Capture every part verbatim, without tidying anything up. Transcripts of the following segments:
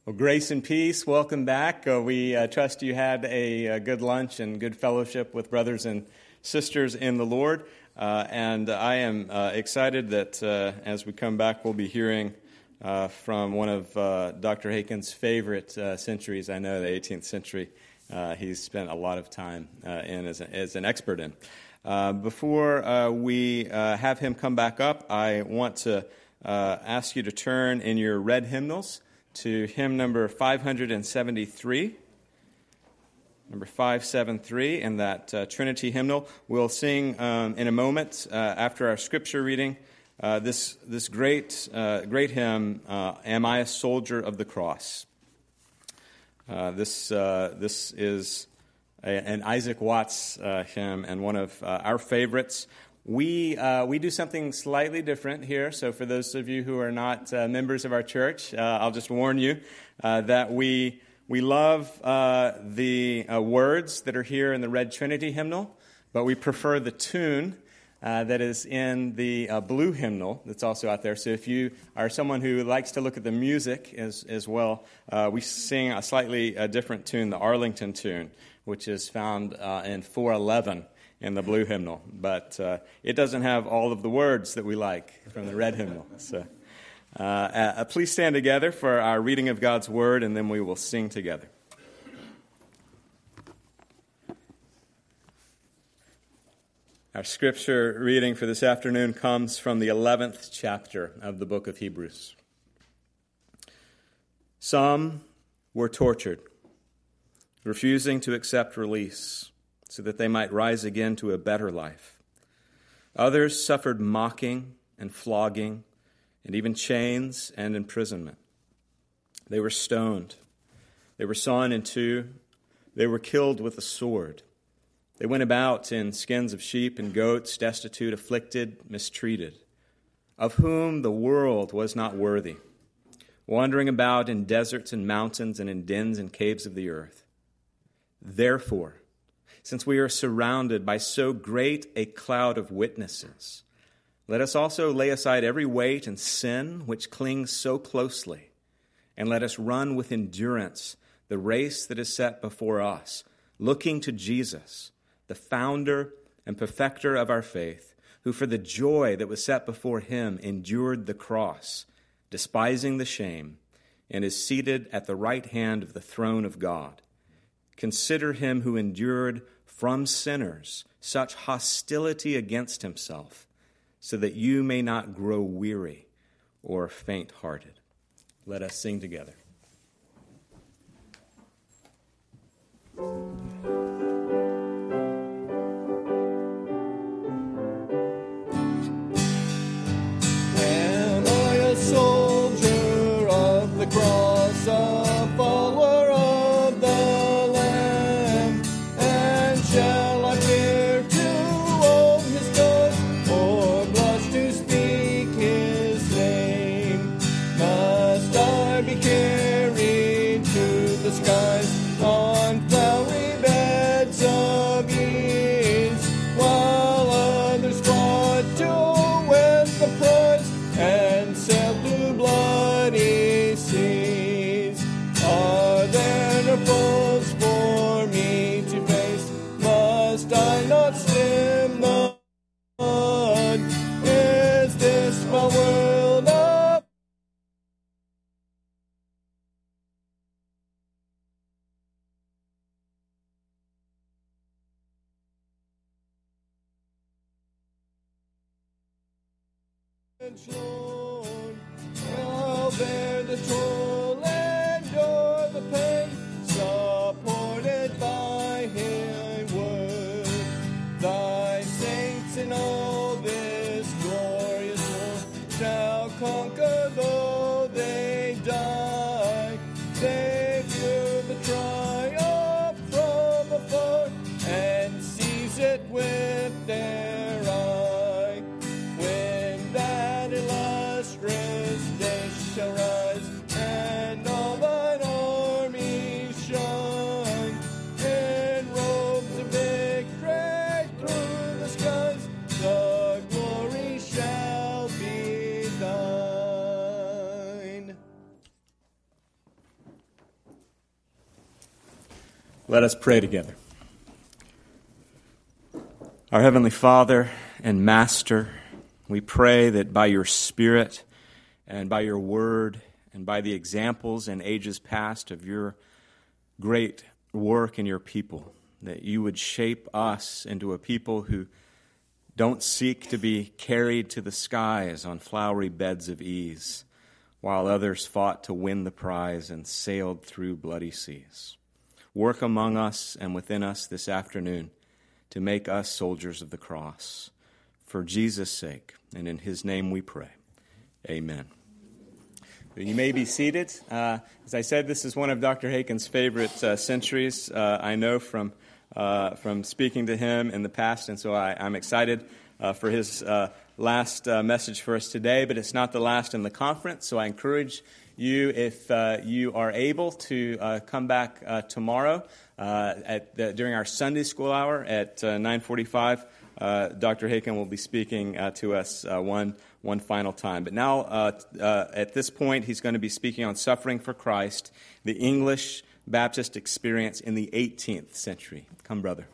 Well, grace and peace, welcome back. Uh, we uh, trust you had a, a good lunch and good fellowship with brothers and sisters in the Lord. Uh, and I am uh, excited that uh, as we come back, we'll be hearing uh, from one of uh, Doctor Haken's favorite uh, centuries, I know, the eighteenth century. Uh, he's spent a lot of time uh, in as, a, as an expert in. Uh, before uh, we uh, have him come back up, I want to uh, ask you to turn in your red hymnals to hymn number five seventy-three, number five seventy-three, in that uh, Trinity hymnal. We'll sing um, in a moment uh, after our scripture reading uh, this this great uh, great hymn, uh, "Am I a Soldier of the Cross?" Uh, this uh, this is a, an Isaac Watts uh, hymn and one of uh, our favorites. We uh, we do something slightly different here, so for those of you who are not uh, members of our church, uh, I'll just warn you uh, that we we love uh, the uh, words that are here in the Red Trinity hymnal, but we prefer the tune uh, that is in the uh, blue hymnal that's also out there. So if you are someone who likes to look at the music as, as well, uh, we sing a slightly uh, different tune, the Arlington tune, which is found uh, in four eleven. In the blue hymnal, but uh, it doesn't have all of the words that we like from the red hymnal. So uh, uh, please stand together for our reading of God's Word, and then we will sing together. Our scripture reading for this afternoon comes from the eleventh chapter of the book of Hebrews. Some were tortured, refusing to accept release, so that they might rise again to a better life. Others suffered mocking and flogging, and even chains and imprisonment. They were stoned. They were sawn in two. They were killed with a sword. They went about in skins of sheep and goats, destitute, afflicted, mistreated, of whom the world was not worthy, wandering about in deserts and mountains and in dens and caves of the earth. Therefore, since we are surrounded by so great a cloud of witnesses, let us also lay aside every weight and sin which clings so closely, and let us run with endurance the race that is set before us, looking to Jesus, the founder and perfecter of our faith, who for the joy that was set before him endured the cross, despising the shame, and is seated at the right hand of the throne of God. Consider him who endured from sinners such hostility against himself, so that you may not grow weary or faint-hearted. Let us sing together. Am I a soldier of the cross, a follower of the Lamb? And shall I fear to own his cause, or blush to speak his name? Must I be carried to the skies on flowery beds of ease, while others fought to win the prize and sailed through bloody seas? Are there no foes for me to face? Must I not swim the flood? Is this my world of Lord? I'll bear the toil, endure the pain, supported by his word. Thy saints in all this glorious war shall conquer though they die. They view the triumph from afar and seize it with their eye. When that illustrious day shall rise Let us pray together. Our Heavenly Father and Master, we pray that by your Spirit and by your Word and by the examples in ages past of your great work in your people, that you would shape us into a people who don't seek to be carried to the skies on flowery beds of ease, while others fought to win the prize and sailed through bloody seas. Work among us and within us this afternoon to make us soldiers of the cross. For Jesus' sake, and in his name we pray. Amen. You may be seated. Uh, as I said, this is one of Doctor Haken's favorite uh, centuries. Uh, I know from uh, from speaking to him in the past, and so I, I'm excited uh, for his uh, last uh, message for us today, but it's not the last in the conference, so I encourage you, if uh, you are able, to uh, come back uh, tomorrow uh, at the, during our Sunday school hour at uh, nine forty-five. Uh, Doctor Haken will be speaking uh, to us uh, one one final time. But now, uh, uh, at this point, he's going to be speaking on suffering for Christ, the English Baptist experience in the eighteenth century. Come, brother.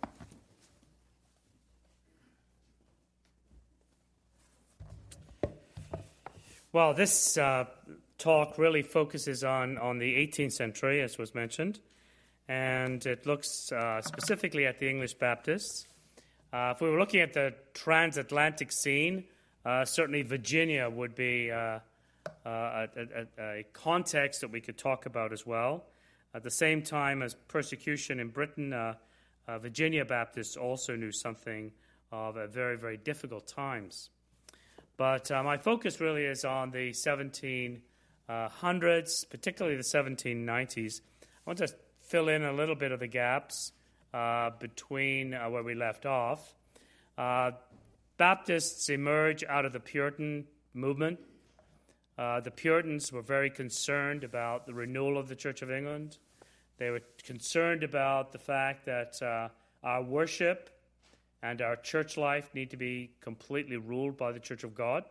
Well, this uh, talk really focuses on, on the eighteenth century, as was mentioned, and it looks uh, specifically at the English Baptists. Uh, if we were looking at the transatlantic scene, uh, certainly Virginia would be uh, uh, a, a, a context that we could talk about as well. At the same time as persecution in Britain, uh, uh, Virginia Baptists also knew something of a very, very difficult times. But uh, my focus really is on the seventeen hundreds, particularly the seventeen nineties. I want to fill in a little bit of the gaps uh, between uh, where we left off. Uh, Baptists emerge out of the Puritan movement. Uh, the Puritans were very concerned about the renewal of the Church of England. They were concerned about the fact that uh, our worship and our church life need to be completely ruled by the Church of God.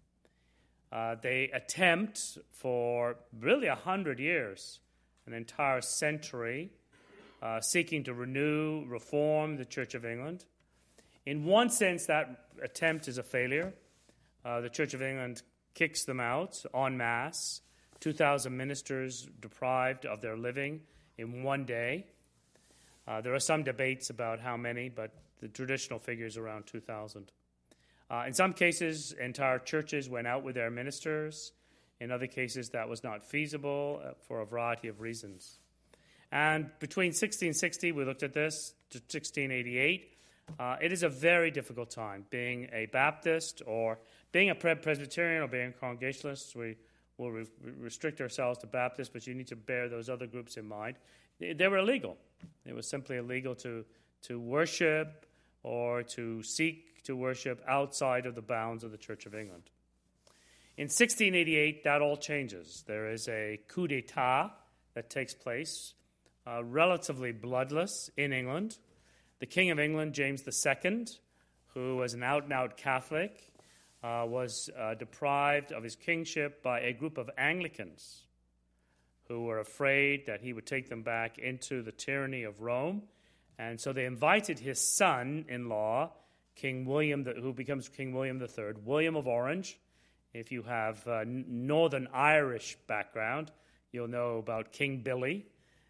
Uh, they attempt for really a hundred years, an entire century, uh, seeking to renew, reform the Church of England. In one sense, that attempt is a failure. Uh, the Church of England kicks them out en masse, two thousand ministers deprived of their living in one day. Uh, there are some debates about how many, but the traditional figure is around two thousand. Uh, in some cases, entire churches went out with their ministers. In other cases, that was not feasible uh, for a variety of reasons. And between sixteen sixty, we looked at this, to sixteen eighty-eight, uh, it is a very difficult time. Being a Baptist or being a Presbyterian or being a Congregationalist, we will re- restrict ourselves to Baptists, but you need to bear those other groups in mind. They, they were illegal. It was simply illegal to, to worship or to seek to worship outside of the bounds of the Church of England. In sixteen eighty-eight, that all changes. There is a coup d'etat that takes place, uh, relatively bloodless in England. The King of England, James the Second, who was an out-and-out Catholic, uh, was uh, deprived of his kingship by a group of Anglicans who were afraid that he would take them back into the tyranny of Rome. And so they invited his son-in-law, King William, the, who becomes King William the Third, William of Orange. If you have uh, Northern Irish background, you'll know about King Billy.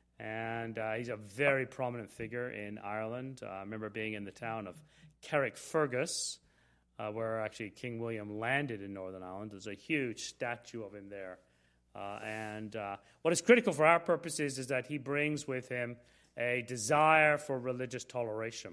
And uh, he's a very prominent figure in Ireland. Uh, I remember being in the town of Carrickfergus, uh, where actually King William landed in Northern Ireland. There's a huge statue of him there. Uh, and uh, what is critical for our purposes is that he brings with him a desire for religious toleration.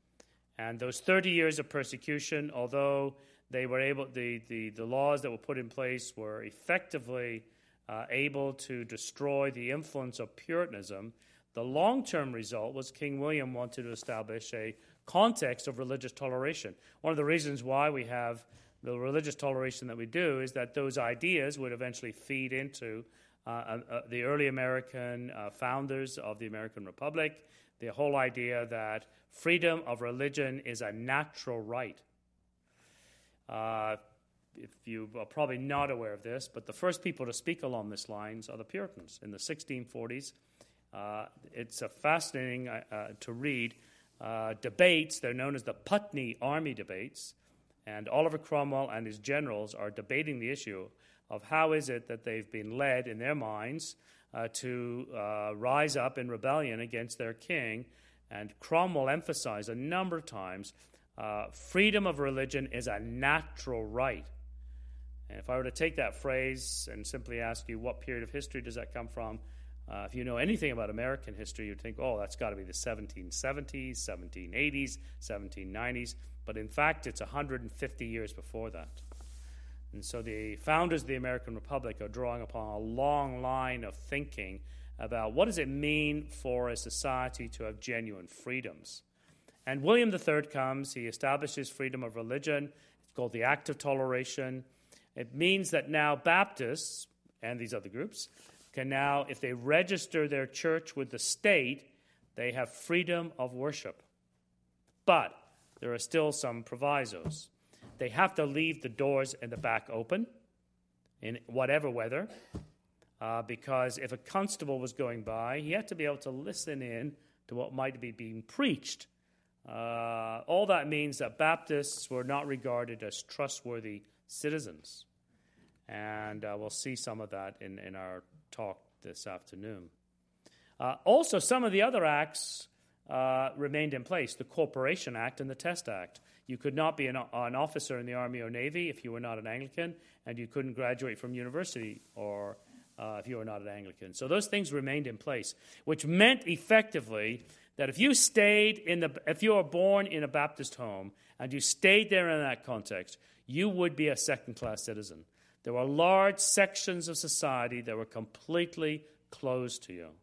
And those thirty years of persecution, although they were able, the, the, the laws that were put in place were effectively uh, able to destroy the influence of Puritanism, the long-term result was King William wanted to establish a context of religious toleration. One of the reasons why we have the religious toleration that we do is that those ideas would eventually feed into uh, uh, the early American uh, founders of the American Republic, the whole idea that freedom of religion is a natural right. Uh, if you are probably not aware of this, but the first people to speak along these lines are the Puritans in the sixteen forties Uh, it's a fascinating uh, uh, to read uh, debates. They're known as the Putney Army debates, and Oliver Cromwell and his generals are debating the issue of how is it that they've been led in their minds uh, to uh, rise up in rebellion against their king. And Cromwell emphasized a number of times uh, freedom of religion is a natural right. And if I were to take that phrase and simply ask you what period of history does that come from, uh, if you know anything about American history, you'd think, oh, that's got to be the seventeen seventies, seventeen eighties, seventeen nineties. But in fact, it's one hundred fifty years before that. And so the founders of the American Republic are drawing upon a long line of thinking about what does it mean for a society to have genuine freedoms. And William the Third comes, he establishes freedom of religion. It's called the Act of Toleration. It means that now Baptists and these other groups can now, if they register their church with the state, they have freedom of worship. But there are still some provisos. They have to leave the doors and the back open in whatever weather. Uh, because if a constable was going by, he had to be able to listen in to what might be being preached. Uh, all that means that Baptists were not regarded as trustworthy citizens. And uh, we'll see some of that in, in our talk this afternoon. Uh, also, some of the other acts uh, remained in place, the Corporation Act and the Test Act. You could not be an, an officer in the Army or Navy if you were not an Anglican, and you couldn't graduate from university or Uh, if you were not an Anglican. So those things remained in place, which meant effectively that if you stayed in the, if you were born in a Baptist home and you stayed there in that context, you would be a second-class citizen. There were large sections of society that were completely closed to you.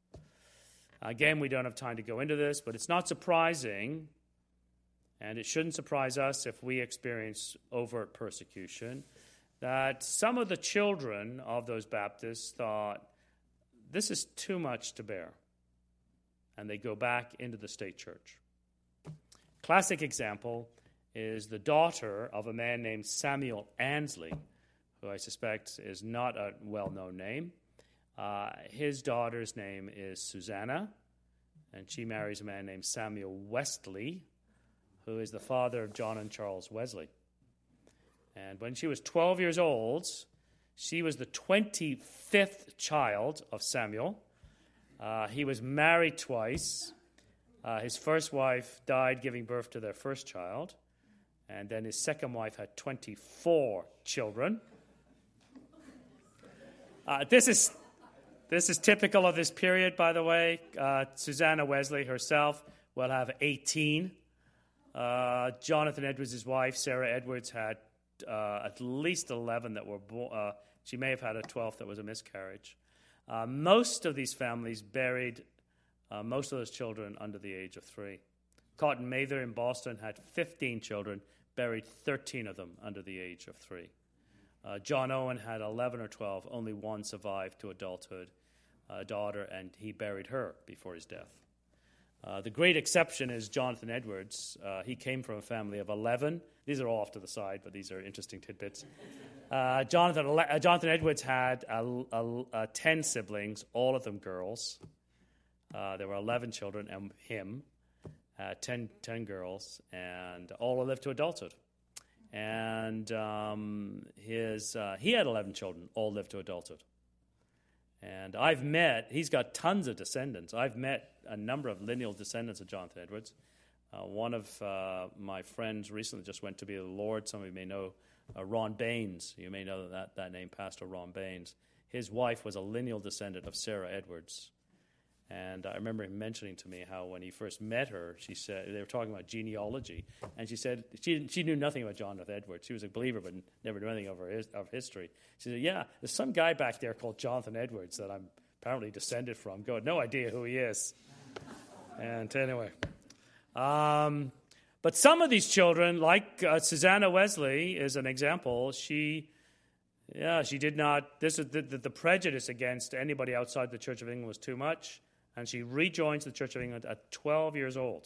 Again, we don't have time to go into this, but it's not surprising, and it shouldn't surprise us if we experience overt persecution, that some of the children of those Baptists thought, this is too much to bear. And they go back into the state church. Classic example is the daughter of a man named Samuel Annesley, who I suspect is not a well-known name. Uh, his daughter's name is Susanna, and she marries a man named Samuel Wesley, who is the father of John and Charles Wesley. And when she was twelve years old, she was the twenty-fifth child of Samuel. Uh, he was married twice. Uh, his first wife died giving birth to their first child. And then his second wife had twenty-four children. Uh, this is this is typical of this period, by the way. Uh, Susanna Wesley herself will have eighteen. Uh, Jonathan Edwards, his wife, Sarah Edwards, had Uh, at least eleven that were born. Uh, she may have had a twelfth that was a miscarriage. Uh, most of these families buried uh, most of those children under the age of three. Cotton Mather in Boston had fifteen children, buried thirteen of them under the age of three. Uh, John Owen had eleven or twelve, only one survived to adulthood, a daughter, and he buried her before his death. Uh, the great exception is Jonathan Edwards. Uh, he came from a family of eleven. These are all off to the side, but these are interesting tidbits. Uh, Jonathan, uh, Jonathan Edwards had a, a, a ten siblings, all of them girls. Uh, there were eleven children, and him, uh, ten, ten girls, and all lived to adulthood. And um, his uh, he had eleven children, all lived to adulthood. And I've met, he's got tons of descendants. I've met a number of lineal descendants of Jonathan Edwards. Uh, one of uh, my friends recently just went to be with the Lord. Some of you may know uh, Ron Baines. You may know that, that name, Pastor Ron Baines. His wife was a lineal descendant of Sarah Edwards. And I remember him mentioning to me how when he first met her, she said, they were talking about genealogy, and she said she she knew nothing about Jonathan Edwards. She was a believer but never knew anything of, her, of history. She said, yeah, there's some guy back there called Jonathan Edwards that I'm apparently descended from. Got no idea who he is. And anyway. Um, but some of these children, like uh, Susanna Wesley is an example, she... Yeah, she did not, this is the, the, the prejudice against anybody outside the Church of England was too much, and she rejoins the Church of England at twelve years old.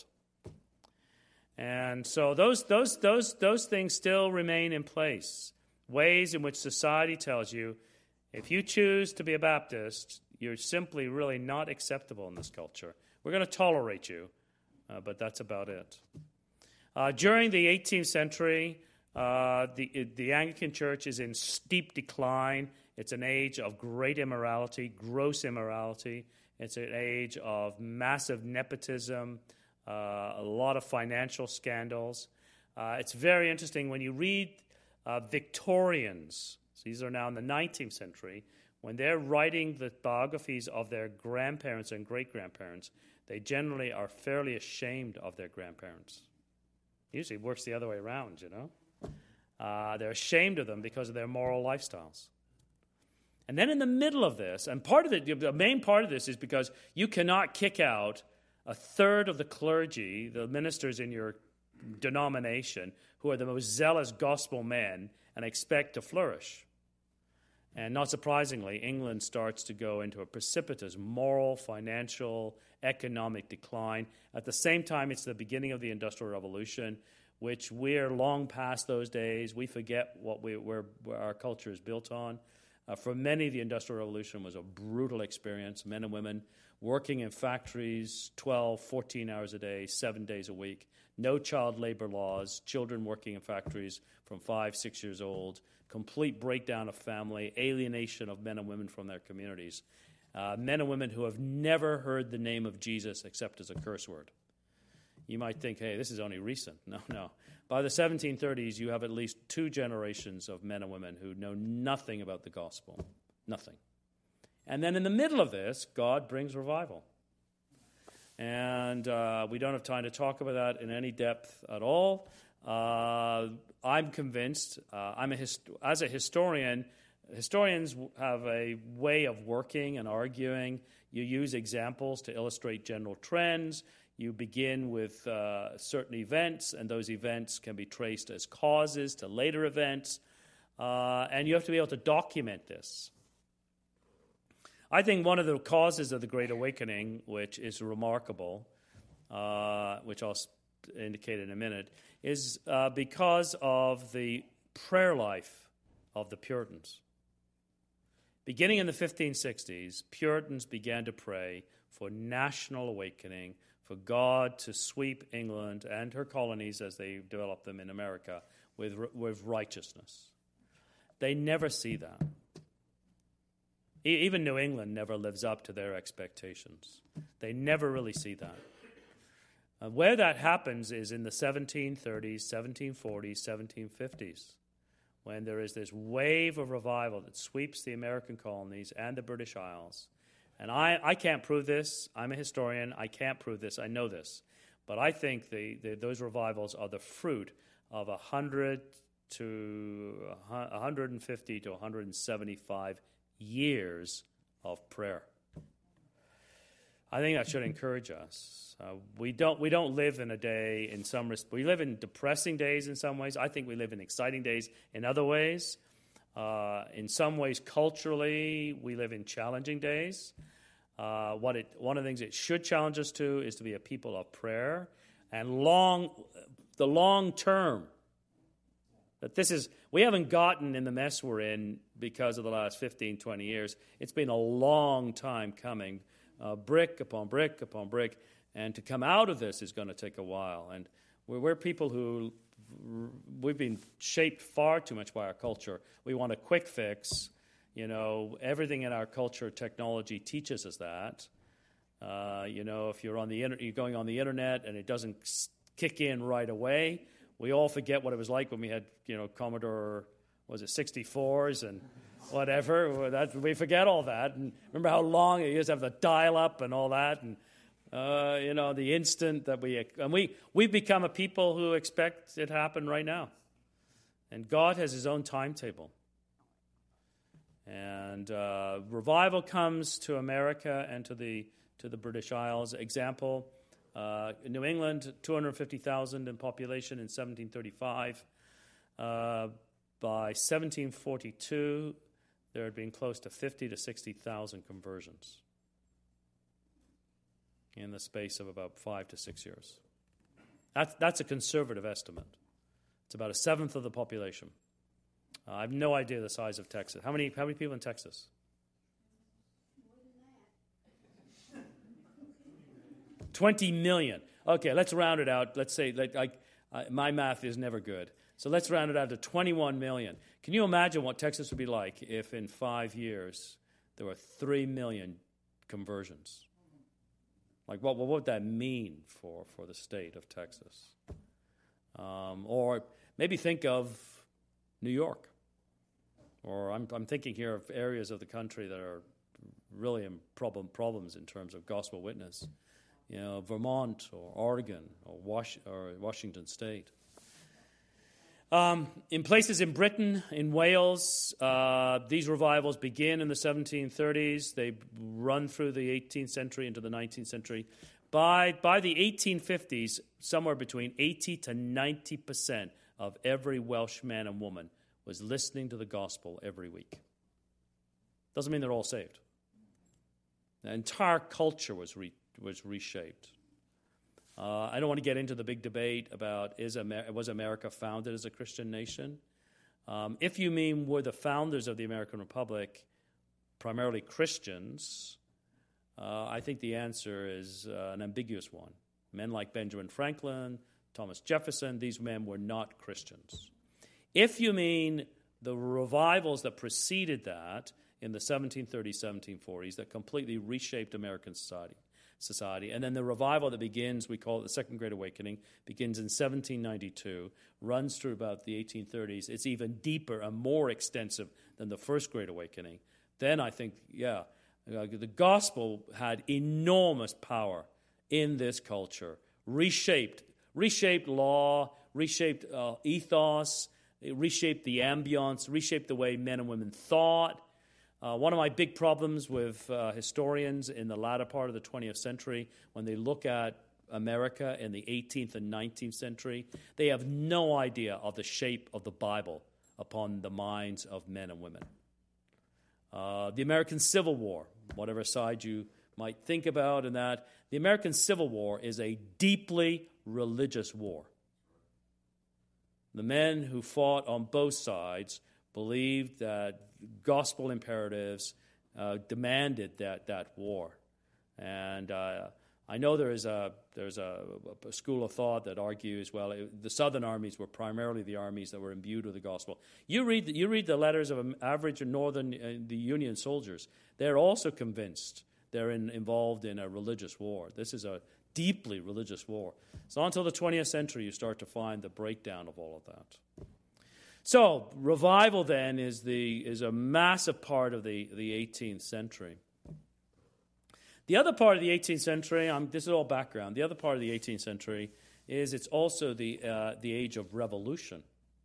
And so those those those those things still remain in place. Ways in which society tells you, if you choose to be a Baptist, You're simply really not acceptable in this culture. We're going to tolerate you, uh, but that's about it. Uh, during the eighteenth century, uh, the, the Anglican Church is in steep decline. It's an age of great immorality, gross immorality. It's an age of massive nepotism, uh, a lot of financial scandals. Uh, it's very interesting when you read uh, Victorians, so these are now in the nineteenth century, when they're writing the biographies of their grandparents and great-grandparents, they generally are fairly ashamed of their grandparents. Usually it works the other way around, you know. Uh, they're ashamed of them because of their moral lifestyles. And then in the middle of this, and part of the, the main part of this is because you cannot kick out a third of the clergy, the ministers in your denomination, who are the most zealous gospel men, and expect to flourish. And not surprisingly, England starts to go into a precipitous moral, financial, economic decline. At the same time, it's the beginning of the Industrial Revolution, which we're long past those days. We forget what we, where, where our culture is built on. Uh, for many, the Industrial Revolution was a brutal experience. Men and women working in factories twelve, fourteen hours a day, seven days a week. No child labor laws, children working in factories from five, six years old. Complete breakdown of family, alienation of men and women from their communities. Uh, men and women who have never heard the name of Jesus except as a curse word. You might think, hey, this is only recent. No, no. By the seventeen thirties, you have at least two generations of men and women who know nothing about the gospel. Nothing. And then in the middle of this, God brings revival. And uh, we don't have time to talk about that in any depth at all. Uh, I'm convinced, uh, I'm a hist- as a historian, historians have a way of working and arguing. You use examples to illustrate general trends. You begin with uh, certain events, and those events can be traced as causes to later events. Uh, and you have to be able to document this. I think one of the causes of the Great Awakening, which is remarkable, uh, which I'll indicate in a minute, is uh, because of the prayer life of the Puritans. Beginning in the fifteen sixties, Puritans began to pray for national awakening, for God to sweep England and her colonies as they developed them in America with, with righteousness. They never see that. Even New England never lives up to their expectations. They never really see that. Uh, where that happens is in the seventeen thirties, seventeen forties, seventeen fifties, when there is this wave of revival that sweeps the American colonies and the British Isles. And I, I can't prove this. I'm a historian. I can't prove this. I know this. But I think the, the, those revivals are the fruit of one hundred to one hundred fifty to one hundred seventy-five years of prayer. I think that should encourage us. Uh, we don't we don't live in a day in some res- we live in depressing days in some ways. I think we live in exciting days in other ways. Uh, in some ways, culturally, we live in challenging days. Uh, what it one of the things it should challenge us to is to be a people of prayer and long the long term. That this is, we haven't gotten in the mess we're in because of the last fifteen, twenty years. It's been a long time coming, uh, brick upon brick upon brick, and to come out of this is going to take a while. And we're, we're people who, we've been shaped far too much by our culture. We want a quick fix. You know, everything in our culture, technology teaches us that. Uh, you know, if you're on the inter- you're going on the internet and it doesn't kick in right away, we all forget what it was like when we had, you know, Commodore, was it sixty-fours and whatever. That, we forget all that. And remember how long it used to have the dial-up and all that, and uh, you know, the instant that we and we we've become a people who expect it to happen right now. And God has His own timetable. And uh, revival comes to America and to the to the British Isles. Example. Uh, in New England, two hundred fifty thousand in population in seventeen thirty-five. Uh, by seventeen forty-two, there had been close to fifty to sixty thousand conversions in the space of about five to six years. That's, that's a conservative estimate. It's about a seventh of the population. Uh, I have no idea the size of Texas. How many, how many people in Texas? twenty million. Okay, let's round it out. Let's say, like, I, uh, my math is never good. So let's round it out to twenty-one million. Can you imagine what Texas would be like if in five years there were three million conversions? Like, what, what would that mean for, for the state of Texas? Um, or maybe think of New York. Or I'm, I'm thinking here of areas of the country that are really in problem, problems in terms of gospel witness. You know, Vermont or Oregon or, Was- or Washington State. Um, in places in Britain, in Wales, uh, these revivals begin in the seventeen thirties. They run through the eighteenth century into the nineteenth century. By, by the eighteen fifties, somewhere between eighty to ninety percent of every Welsh man and woman was listening to the gospel every week. Doesn't mean they're all saved. The entire culture was re, was reshaped. Uh, I don't want to get into the big debate about is Amer- was America founded as a Christian nation. Um, if you mean were the founders of the American Republic primarily Christians, uh, I think the answer is uh, an ambiguous one. Men like Benjamin Franklin, Thomas Jefferson, these men were not Christians. If you mean the revivals that preceded that in the seventeen thirties, seventeen forties that completely reshaped American society, Society. And then the revival that begins, we call it the Second Great Awakening, begins in seventeen ninety-two, runs through about the eighteen thirties. It's even deeper and more extensive than the First Great Awakening. Then I think, yeah, uh, the gospel had enormous power in this culture, reshaped, reshaped law, reshaped uh, ethos, it reshaped the ambience, reshaped the way men and women thought. Uh, one of my big problems with uh, historians in the latter part of the twentieth century, when they look at America in the eighteenth and nineteenth century, they have no idea of the shape of the Bible upon the minds of men and women. Uh, the American Civil War, whatever side you might think about in that, the American Civil War is a deeply religious war. The men who fought on both sides believed that gospel imperatives uh, demanded that that war, and uh, I know there is a there's a, a school of thought that argues, well, it, the Southern armies were primarily the armies that were imbued with the gospel. You read you read the letters of average Northern uh, the Union soldiers; they're also convinced they're in, involved in a religious war. This is a deeply religious war. So until the twentieth century, you start to find the breakdown of all of that. So revival then is the is a massive part of the, the eighteenth century. The other part of the eighteenth century, um, this is all background. The other part of the eighteenth century is it's also the uh, the age of revolution,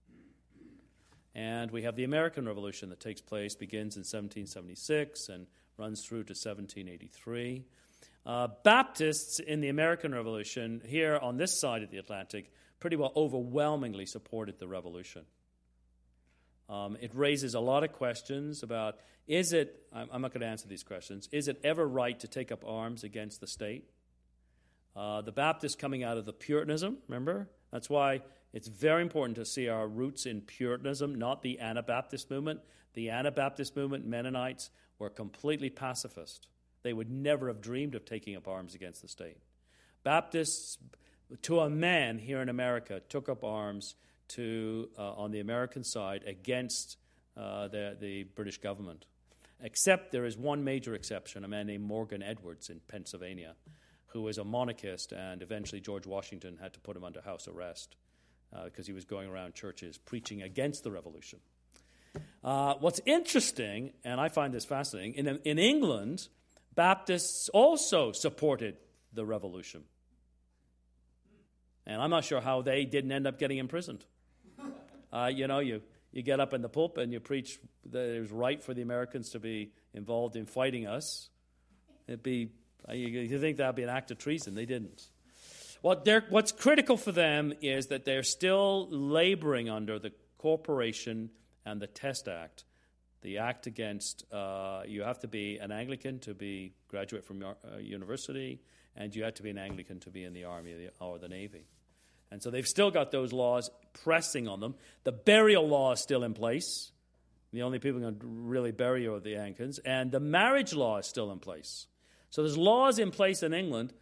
and we have the American Revolution that takes place, begins in seventeen seventy-six and runs through to seventeen eighty-three. Uh, Baptists in the American Revolution here on this side of the Atlantic pretty well overwhelmingly supported the revolution. Um, it raises a lot of questions about, is it, I'm, I'm not going to answer these questions, is it ever right to take up arms against the state? Uh, the Baptists coming out of the Puritanism, remember? That's why it's very important to see our roots in Puritanism, not the Anabaptist movement. The Anabaptist movement, Mennonites, were completely pacifist. They would never have dreamed of taking up arms against the state. Baptists, to a man here in America, took up arms to uh, on the American side against uh, the, the British government. Except there is one major exception, a man named Morgan Edwards in Pennsylvania, who was a monarchist, and eventually George Washington had to put him under house arrest because uh, he was going around churches preaching against the revolution. Uh, what's interesting, and I find this fascinating, in, in England, Baptists also supported the revolution. And I'm not sure how they didn't end up getting imprisoned. Uh, you know, you, you get up in the pulpit and you preach that it was right for the Americans to be involved in fighting us. It'd be, you, you think that would be an act of treason. They didn't. What what's critical for them is that they're still laboring under the Corporation and the Test Act, the act against, uh, you have to be an Anglican to be graduate from uh, university, and you have to be an Anglican to be in the Army or the, or the Navy. And so they've still got those laws pressing on them. The burial law is still in place. The only people who can really bury are the Anglicans. And the marriage law is still in place. So there's laws in place in England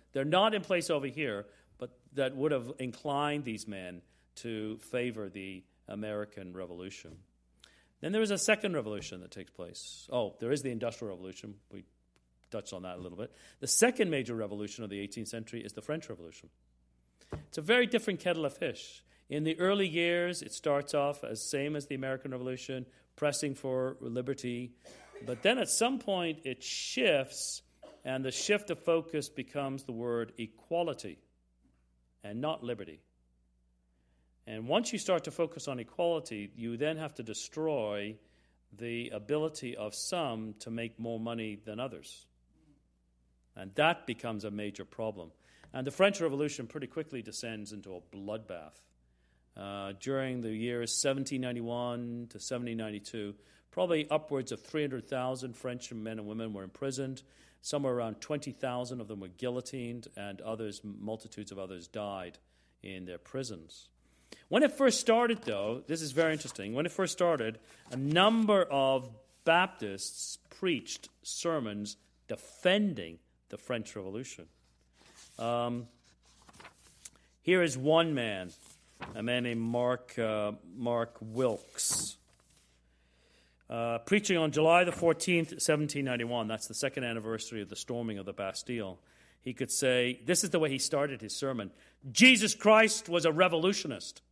They're not in place over here, but that would have inclined these men to favor the American Revolution. Then there is a second revolution that takes place. Oh, there is the Industrial Revolution. We touched on that a little bit. The second major revolution of the eighteenth century is the French Revolution. It's a very different kettle of fish. In the early years, it starts off as same as the American Revolution, pressing for liberty. But then at some point, it shifts, and the shift of focus becomes the word equality and not liberty. And once you start to focus on equality, you then have to destroy the ability of some to make more money than others. And that becomes a major problem. And the French Revolution pretty quickly descends into a bloodbath. Uh, during the years seventeen ninety-one to seventeen ninety-two, probably upwards of three hundred thousand French men and women were imprisoned. Somewhere around twenty thousand of them were guillotined, and others, multitudes of others died in their prisons. When it first started, though, this is very interesting. When it first started, a number of Baptists preached sermons defending the French Revolution. Um, here is one man, a man named Mark uh, Mark Wilkes, uh, preaching on July the fourteenth, seventeen ninety-one. That's the second anniversary of the storming of the Bastille. He could say, this is the way he started his sermon: Jesus Christ was a revolutionist.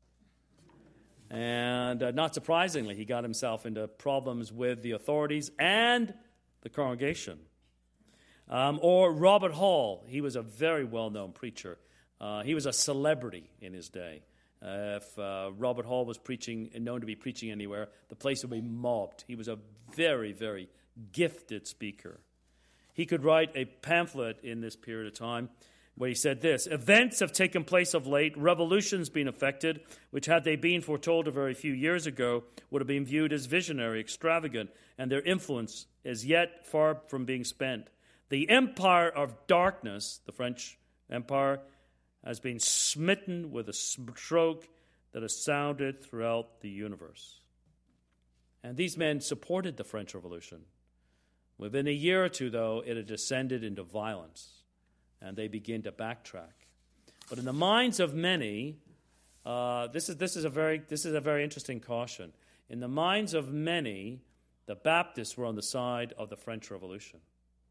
And uh, not surprisingly, he got himself into problems with the authorities and the congregation. Um, or Robert Hall. He was a very well-known preacher. Uh, he was a celebrity in his day. Uh, if uh, Robert Hall was preaching, known to be preaching anywhere, the place would be mobbed. He was a very, very gifted speaker. He could write a pamphlet in this period of time where he said this: events have taken place of late, revolutions been effected, which had they been foretold a very few years ago, would have been viewed as visionary, extravagant, and their influence is yet far from being spent. The empire of darkness, the French Empire, has been smitten with a stroke that has sounded throughout the universe. And these men supported the French Revolution. Within a year or two, though, it had descended into violence, and they begin to backtrack. But in the minds of many, uh, this is this is a very this is a very interesting caution. In the minds of many, the Baptists were on the side of the French Revolution.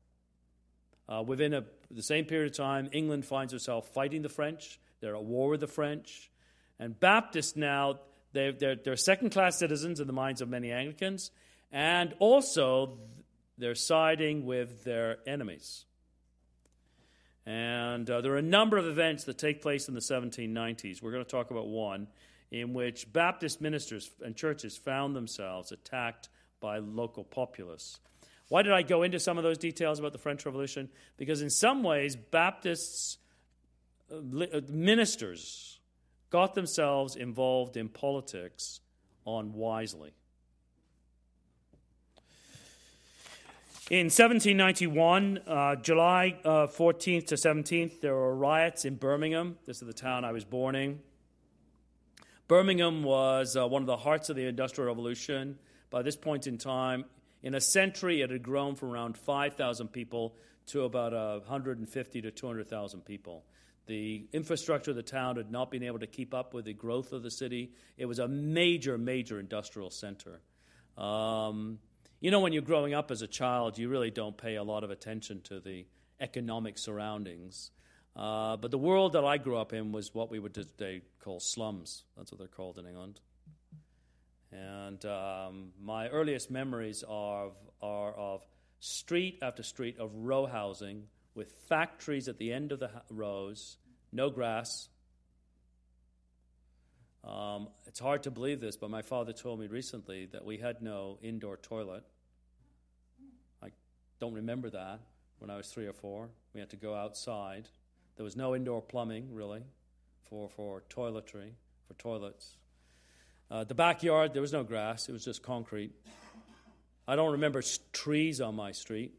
Uh, within a, the same period of time, England finds itself fighting the French. They're at war with the French. And Baptists now, they're, they're, they're second-class citizens in the minds of many Anglicans, and also they're siding with their enemies. And uh, there are a number of events that take place in the seventeen nineties. We're going to talk about one in which Baptist ministers and churches found themselves attacked by local populace. Why did I go into some of those details about the French Revolution? Because in some ways, Baptists, uh, ministers, got themselves involved in politics unwisely. In seventeen ninety-one, uh, July uh, fourteenth to seventeenth, there were riots in Birmingham. This is the town I was born in. Birmingham was uh, one of the hearts of the Industrial Revolution. By this point in time, in a century, it had grown from around five thousand people to about uh, one hundred fifty to two hundred thousand people. The infrastructure of the town had not been able to keep up with the growth of the city. It was a major, major industrial center. Um, you know, when you're growing up as a child, you really don't pay a lot of attention to the economic surroundings. Uh, but the world that I grew up in was what we would today call slums. That's what they're called in England. And um, my earliest memories are of, are of street after street of row housing with factories at the end of the rows, no grass. Um, it's hard to believe this, but my father told me recently that we had no indoor toilet. I don't remember that when I was three or four. We had to go outside. There was no indoor plumbing, really, for, for toiletry, for toilets. Uh, the backyard, there was no grass. It was just concrete. I don't remember trees on my street.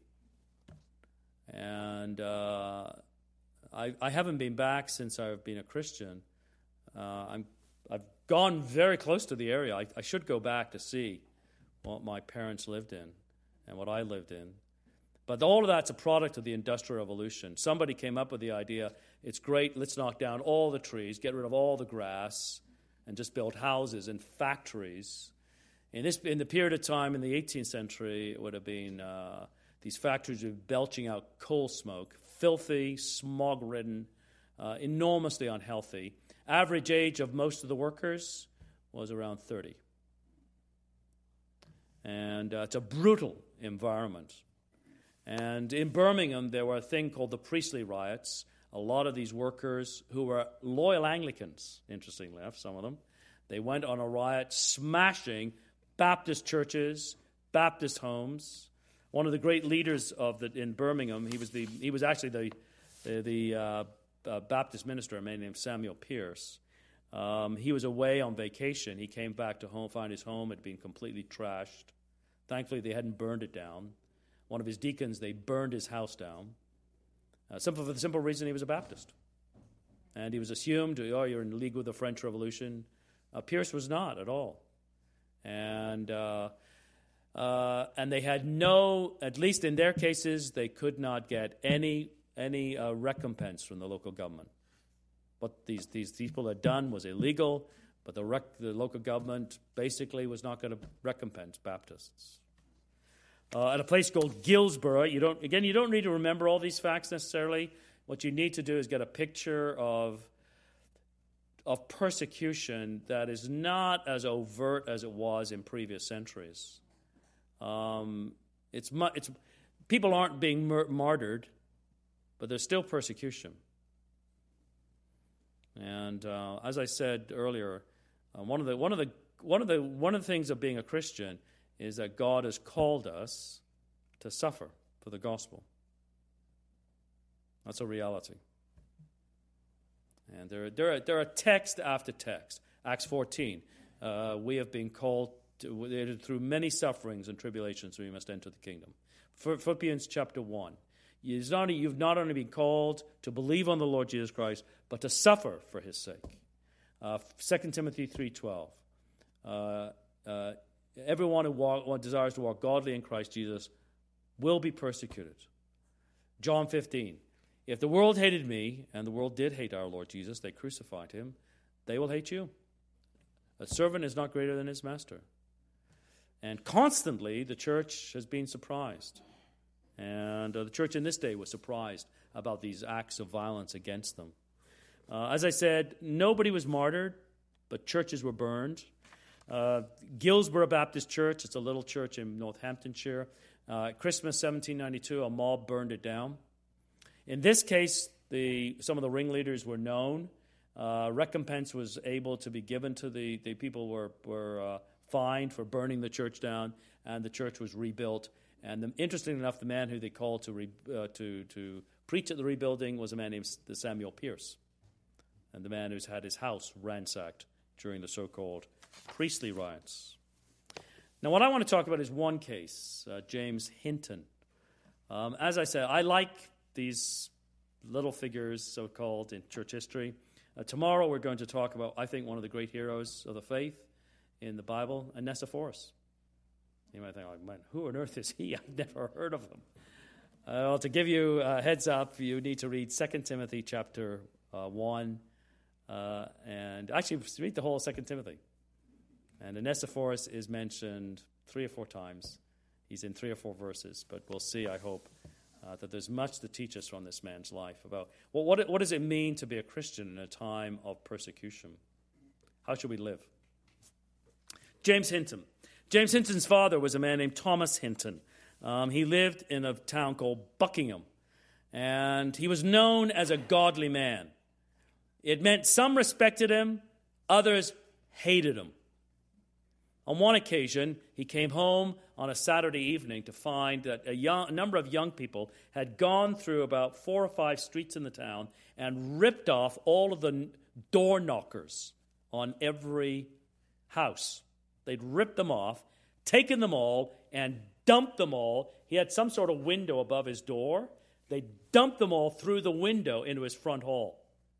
And uh, I, I haven't been back since I've been a Christian. Uh, I'm, I've gone very close to the area. I, I should go back to see what my parents lived in and what I lived in. But all of that's a product of the Industrial Revolution. Somebody came up with the idea, it's great, let's knock down all the trees, get rid of all the grass, and just build houses and factories. In this, in the period of time in the eighteenth century, it would have been uh, these factories were belching out coal smoke, filthy, smog-ridden, uh, enormously unhealthy. Average age of most of the workers was around thirty. And uh, it's a brutal environment. And in Birmingham, there were a thing called the Priestley riots. A lot of these workers who were loyal Anglicans, interestingly enough, some of them, they went on a riot smashing Baptist churches, Baptist homes. One of the great leaders of the in Birmingham, he was the he was actually the the, the uh, uh, Baptist minister, a man named Samuel Pierce. Um, he was away on vacation. He came back to home, find his home had been completely trashed. Thankfully, they hadn't burned it down. One of his deacons, they burned his house down. Uh, simple for the simple reason he was a Baptist, and he was assumed, oh, you're in league with the French Revolution. Uh, Pierce was not at all. And uh, uh, and they had no, at least in their cases, they could not get any any uh, recompense from the local government. What these these people had done was illegal, but the rec- the local government basically was not going to recompense Baptists. Uh, at a place called Guilsborough, you don't again you don't need to remember all these facts necessarily. What you need to do is get a picture of. of persecution that is not as overt as it was in previous centuries. Um, it's, mu- it's people aren't being mur- martyred, but there's still persecution. And uh, as I said earlier, uh, one of the one of the one of the one of the things of being a Christian is that God has called us to suffer for the gospel. That's a reality. And there, there, are, there are text after text. Acts fourteen, uh, we have been called to, through many sufferings and tribulations we must enter the kingdom. Philippians chapter one, you've not, you've not only been called to believe on the Lord Jesus Christ, but to suffer for his sake. Uh, Second Timothy three twelve, uh, uh, everyone who walk, desires to walk godly in Christ Jesus will be persecuted. John fifteen, if the world hated me, and the world did hate our Lord Jesus, they crucified him, they will hate you. A servant is not greater than his master. And constantly, the church has been surprised. And uh, the church in this day was surprised about these acts of violence against them. Uh, as I said, nobody was martyred, but churches were burned. Uh, Guilsborough Baptist Church, it's a little church in Northamptonshire. Uh, Christmas seventeen ninety-two, a mob burned it down. In this case, the, some of the ringleaders were known. Uh, recompense was able to be given to the, the people were, were uh, fined for burning the church down, and the church was rebuilt. And the, interestingly enough, the man who they called to, re, uh, to, to preach at the rebuilding was a man named Samuel Pierce, and the man who's had his house ransacked during the so-called Priestley riots. Now, what I want to talk about is one case, uh, James Hinton. Um, as I said, I like these little figures, so-called, in church history. Uh, tomorrow we're going to talk about, I think, one of the great heroes of the faith in the Bible, Onesiphorus. You might think, oh, man, who on earth is he? I've never heard of him. Uh, well, to give you a heads up, you need to read Second Timothy chapter uh, one, uh, and actually read the whole Second Timothy. And Onesiphorus is mentioned three or four times. He's in three or four verses, but we'll see, I hope, Uh, that there's much to teach us from this man's life about well, what, what does it mean to be a Christian in a time of persecution? How should we live? James Hinton. James Hinton's father was a man named Thomas Hinton. Um, he lived in a town called Buckingham, and he was known as a godly man. It meant some respected him, others hated him. On one occasion, he came home on a Saturday evening to find that a, young, a number of young people had gone through about four or five streets in the town and ripped off all of the door knockers on every house. They'd ripped them off, taken them all, and dumped them all. He had some sort of window above his door. They dumped them all through the window into his front hall.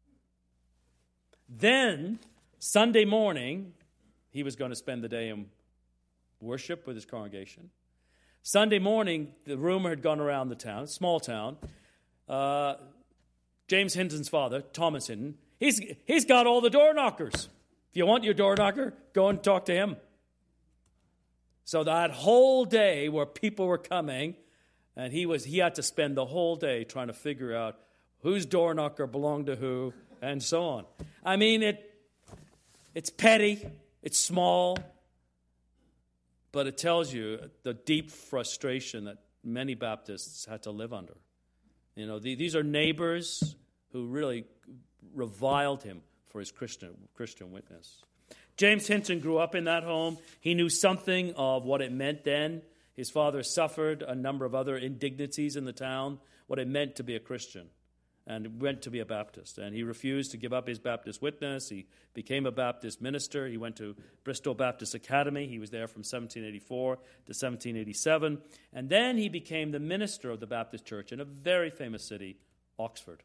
Then, Sunday morning, he was going to spend the day in worship with his congregation. Sunday morning, the rumor had gone around the town, small town. Uh, James Hinton's father, Thomas Hinton, he's, he's got all the door knockers. If you want your door knocker, go and talk to him. So that whole day where people were coming, and he was he had to spend the whole day trying to figure out whose door knocker belonged to who, and so on. I mean, it it's petty, it's small, but it tells you the deep frustration that many Baptists had to live under. You know, the, these are neighbors who really reviled him for his Christian Christian witness. James Hinton grew up in that home. He knew something of what it meant then. His father suffered a number of other indignities in the town, what it meant to be a Christian, and went to be a Baptist. And he refused to give up his Baptist witness. He became a Baptist minister. He went to Bristol Baptist Academy. He was there from seventeen eighty-four to seventeen eighty-seven. And then he became the minister of the Baptist church in a very famous city, Oxford.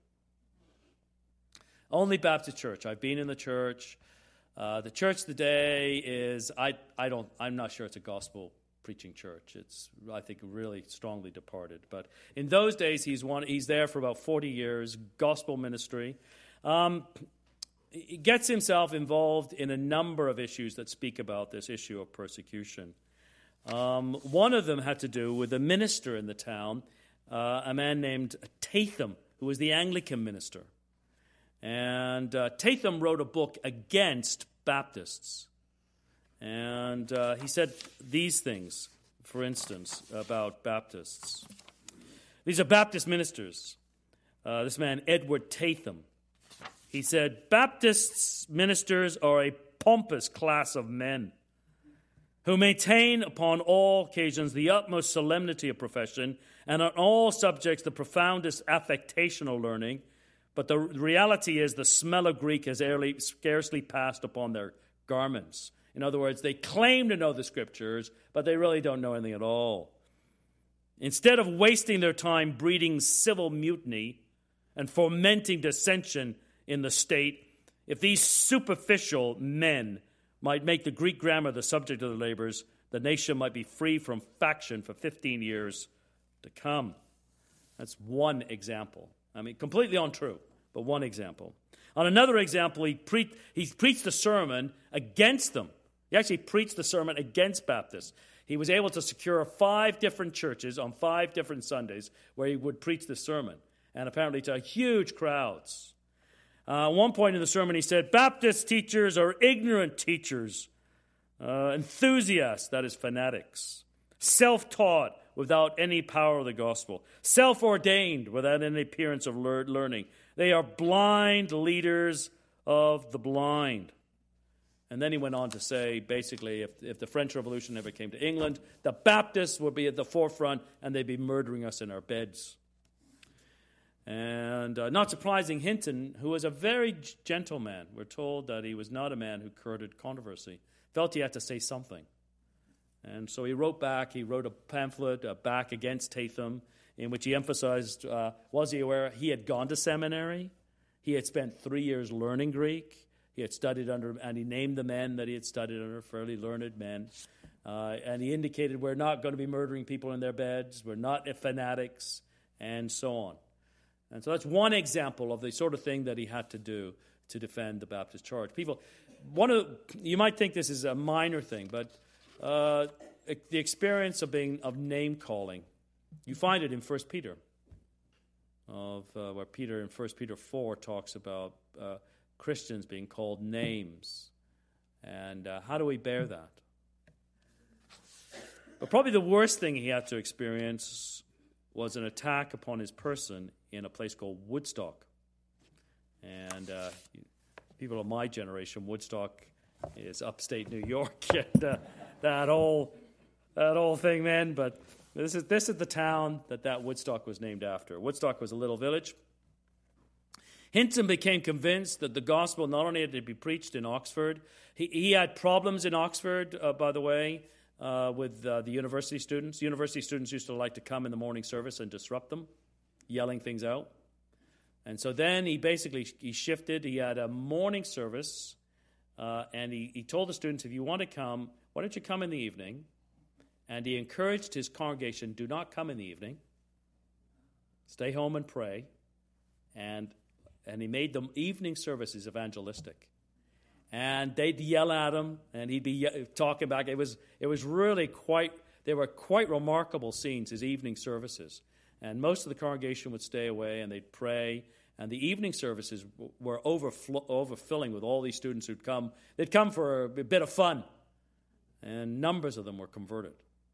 Only Baptist church. I've been in the church. Uh, the church today is, I, I don't, I'm not sure it's a gospel preaching church. It's, I think, really strongly departed. But in those days, he's one, he's there for about forty years, gospel ministry. Um, he gets himself involved in a number of issues that speak about this issue of persecution. Um, one of them had to do with a minister in the town, uh, a man named Tatham, who was the Anglican minister. And uh, Tatham wrote a book against Baptists. And uh, he said these things, for instance, about Baptists. These are Baptist ministers. Uh, this man, Edward Tatham, he said, Baptists ministers are a pompous class of men who maintain upon all occasions the utmost solemnity of profession and on all subjects the profoundest affectational learning. But the reality is the smell of Greek has scarcely passed upon their garments. In other words, they claim to know the Scriptures, but they really don't know anything at all. Instead of wasting their time breeding civil mutiny and fomenting dissension in the state, if these superficial men might make the Greek grammar the subject of their labors, the nation might be free from faction for fifteen years to come. That's one example. I mean, completely untrue, but one example. On another example, he, pre- he preached a sermon against them. He actually preached the sermon against Baptists. He was able to secure five different churches on five different Sundays where he would preach the sermon, and apparently to huge crowds. Uh, at one point in the sermon, he said, Baptist teachers are ignorant teachers, uh, enthusiasts, that is fanatics, self-taught, without any power of the gospel, self-ordained without any appearance of learning. They are blind leaders of the blind. And then he went on to say, basically, if, if the French Revolution ever came to England, the Baptists would be at the forefront and they'd be murdering us in our beds. And uh, not surprising, Hinton, who was a very gentle man, we're told that he was not a man who courted controversy, felt he had to say something. And so he wrote back, he wrote a pamphlet uh, back against Tatham in which he emphasized, uh, was he aware he had gone to seminary, he had spent three years learning Greek, he had studied under, and he named the men that he had studied under, fairly learned men, uh, and he indicated we're not going to be murdering people in their beds, we're not fanatics, and so on. And so that's one example of the sort of thing that he had to do to defend the Baptist church. People, one of the, you might think this is a minor thing, but Uh, the experience of being of name calling, you find it in First Peter, of uh, where Peter in First Peter four talks about uh, Christians being called names, and uh, how do we bear that? But probably the worst thing he had to experience was an attack upon his person in a place called Woodstock, and uh, people of my generation, Woodstock is upstate New York, and uh, that whole that whole thing then. But this is this is the town that that Woodstock was named after. Woodstock was a little village. Hinton became convinced that the gospel not only had to be preached in Oxford, he, he had problems in Oxford, uh, by the way, uh, with uh, the university students. University students used to like to come in the morning service and disrupt them, yelling things out. And so then he basically he shifted. He had a morning service. Uh, and he, he told the students, if you want to come, why don't you come in the evening, and he encouraged his congregation, do not come in the evening. Stay home and pray. And, and he made the evening services evangelistic. And they'd yell at him, and he'd be ye- talking back. It was, it was really quite, they were quite remarkable scenes, his evening services. And most of the congregation would stay away, and they'd pray. And the evening services were overflow, overfilling with all these students who'd come. They'd come for a bit of fun, and numbers of them were converted.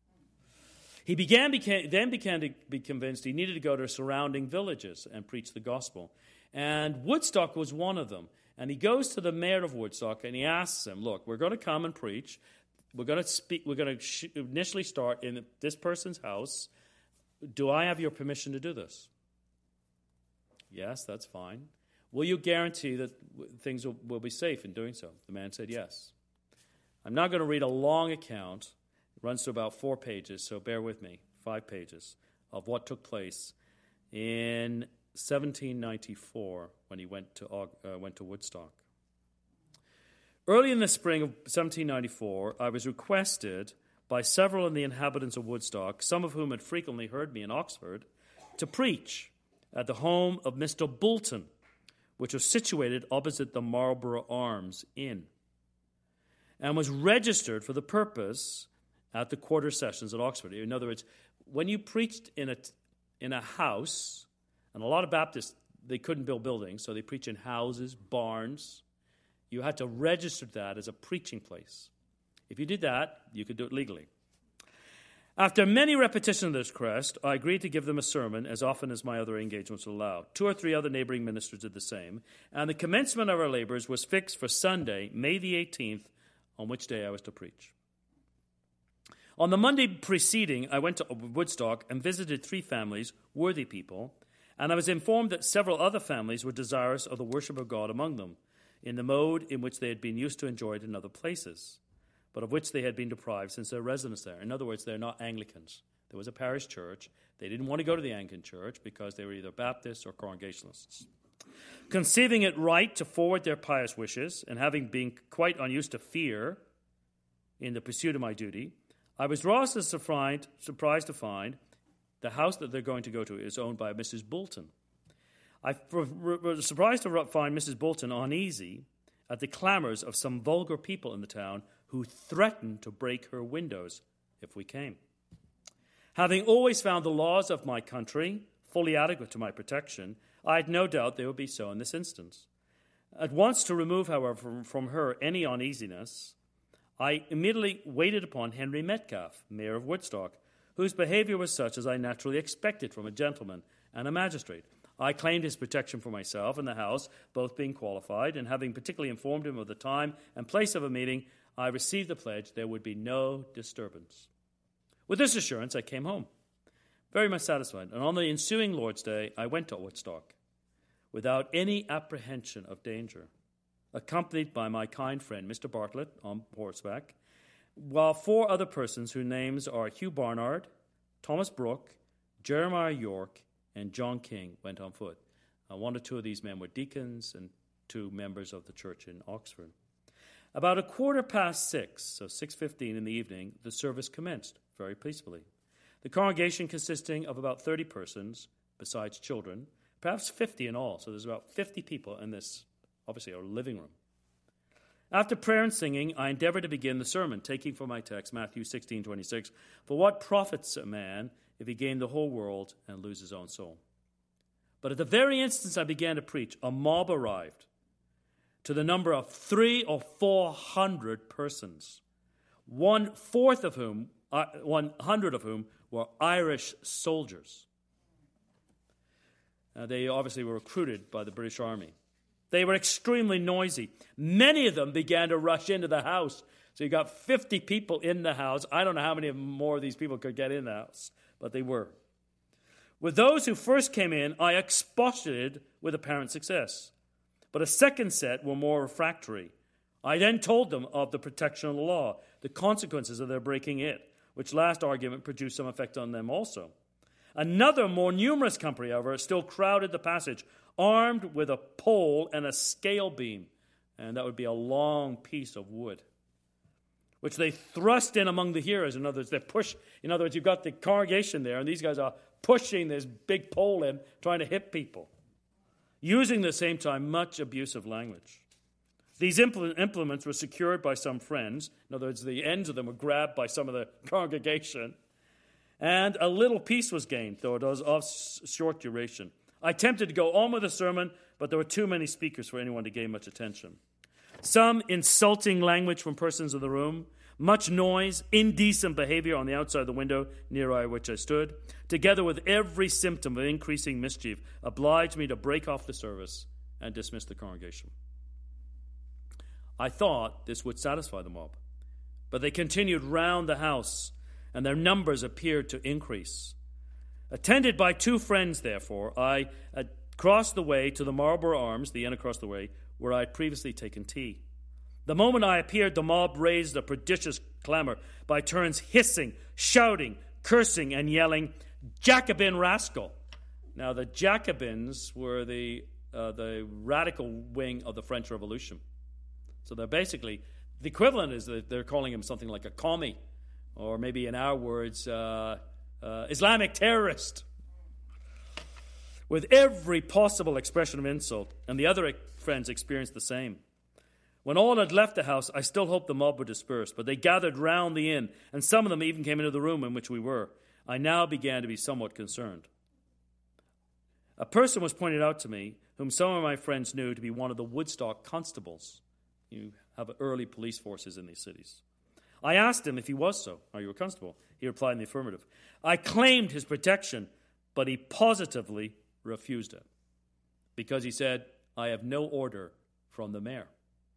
He began, became, then began to be convinced he needed to go to surrounding villages and preach the gospel. And Woodstock was one of them. And he goes to the mayor of Woodstock, and he asks him, look, we're going to come and preach. We're going to speak. We're going to sh- initially start in this person's house. Do I have your permission to do this? Yes, that's fine. Will you guarantee that things will, will be safe in doing so? The man said yes. I'm not going to read a long account. It runs to about four pages, so bear with me, five pages, of what took place in seventeen ninety-four when he went to, uh, went to Woodstock. Early in the spring of seventeen ninety-four, I was requested by several of the inhabitants of Woodstock, some of whom had frequently heard me in Oxford, to preach at the home of Mister Boulton, which was situated opposite the Marlborough Arms Inn, and was registered for the purpose at the quarter sessions at Oxford. In other words, when you preached in a, in a house, and a lot of Baptists, they couldn't build buildings, so they preach in houses, barns. You had to register that as a preaching place. If you did that, you could do it legally. After many repetitions of this request, I agreed to give them a sermon as often as my other engagements would allow. Two or three other neighboring ministers did the same, and the commencement of our labors was fixed for Sunday, May the eighteenth, on which day I was to preach. On the Monday preceding, I went to Woodstock and visited three families, worthy people, and I was informed that several other families were desirous of the worship of God among them, in the mode in which they had been used to enjoy it in other places, but of which they had been deprived since their residence there. In other words, they're not Anglicans. There was a parish church. They didn't want to go to the Anglican church because they were either Baptists or Congregationalists. Conceiving it right to forward their pious wishes, and having been quite unused to fear in the pursuit of my duty, I was rather surprised to find the house that they're going to go to is owned by Missus Boulton. I was surprised to find Missus Boulton uneasy at the clamors of some vulgar people in the town who threatened to break her windows if we came. Having always found the laws of my country fully adequate to my protection, I had no doubt they would be so in this instance. At once, to remove, however, from, from her any uneasiness, I immediately waited upon Henry Metcalfe, mayor of Woodstock, whose behavior was such as I naturally expected from a gentleman and a magistrate. I claimed his protection for myself and the house, both being qualified, and having particularly informed him of the time and place of a meeting, I received the pledge there would be no disturbance. With this assurance, I came home, very much satisfied, and on the ensuing Lord's Day, I went to Woodstock, without any apprehension of danger, accompanied by my kind friend, Mister Bartlett, on horseback, while four other persons whose names are Hugh Barnard, Thomas Brooke, Jeremiah York, and John King went on foot. Uh, one or two of these men were deacons and two members of the church in Oxford. About a quarter past six, so six fifteen in the evening, the service commenced very peacefully. The congregation consisting of about thirty persons, besides children, perhaps fifty in all, so there's about fifty people in this, obviously, our living room. After prayer and singing, I endeavored to begin the sermon, taking for my text Matthew sixteen twenty-six, "For what profits a man if he gain the whole world and lose his own soul?" But at the very instant I began to preach, a mob arrived, to the number of three or four hundred persons, one fourth of whom, uh, one hundred of whom were Irish soldiers. Uh, they obviously were recruited by the British Army. They were extremely noisy. Many of them began to rush into the house. So you got fifty people in the house. I don't know how many more of these people could get in the house, but they were. With those who first came in, I expostulated with apparent success. But a second set were more refractory. I then told them of the protection of the law, the consequences of their breaking it, which last argument produced some effect on them also. Another, more numerous company, however, still crowded the passage, armed with a pole and a scale beam, and that would be a long piece of wood. which they thrust in among the hearers. In other words, they push. In other words, you've got the congregation there, and these guys are pushing this big pole in, trying to hit people, using at the same time much abusive language. These impl- implements were secured by some friends. In other words, the ends of them were grabbed by some of the congregation, and a little peace was gained, though it was of short duration. I attempted to go on with the sermon, but there were too many speakers for anyone to gain much attention. Some insulting language from persons in the room, much noise, indecent behavior on the outside of the window near which I stood, together with every symptom of increasing mischief, obliged me to break off the service and dismiss the congregation. I thought this would satisfy the mob, but they continued round the house, and their numbers appeared to increase. Attended by two friends, therefore, I uh, crossed the way to the Marlborough Arms, the inn across the way, where I had previously taken tea. The moment I appeared, the mob raised a prodigious clamor, by turns hissing, shouting, cursing, and yelling, "Jacobin rascal!" Now, the Jacobins were the uh, the radical wing of the French Revolution. So they're basically, the equivalent is that they're calling him something like a commie, or maybe in our words, uh, uh, Islamic terrorist, with every possible expression of insult, and the other friends experienced the same. When all had left the house, I still hoped the mob would disperse, but they gathered round the inn, and some of them even came into the room in which we were. I now began to be somewhat concerned. A person was pointed out to me, whom some of my friends knew to be one of the Woodstock constables. You have early police forces in these cities. I asked him if he was so. "Are you a constable?" He replied in the affirmative. I claimed his protection, but he positively refused it, because he said, "I have no order from the mayor."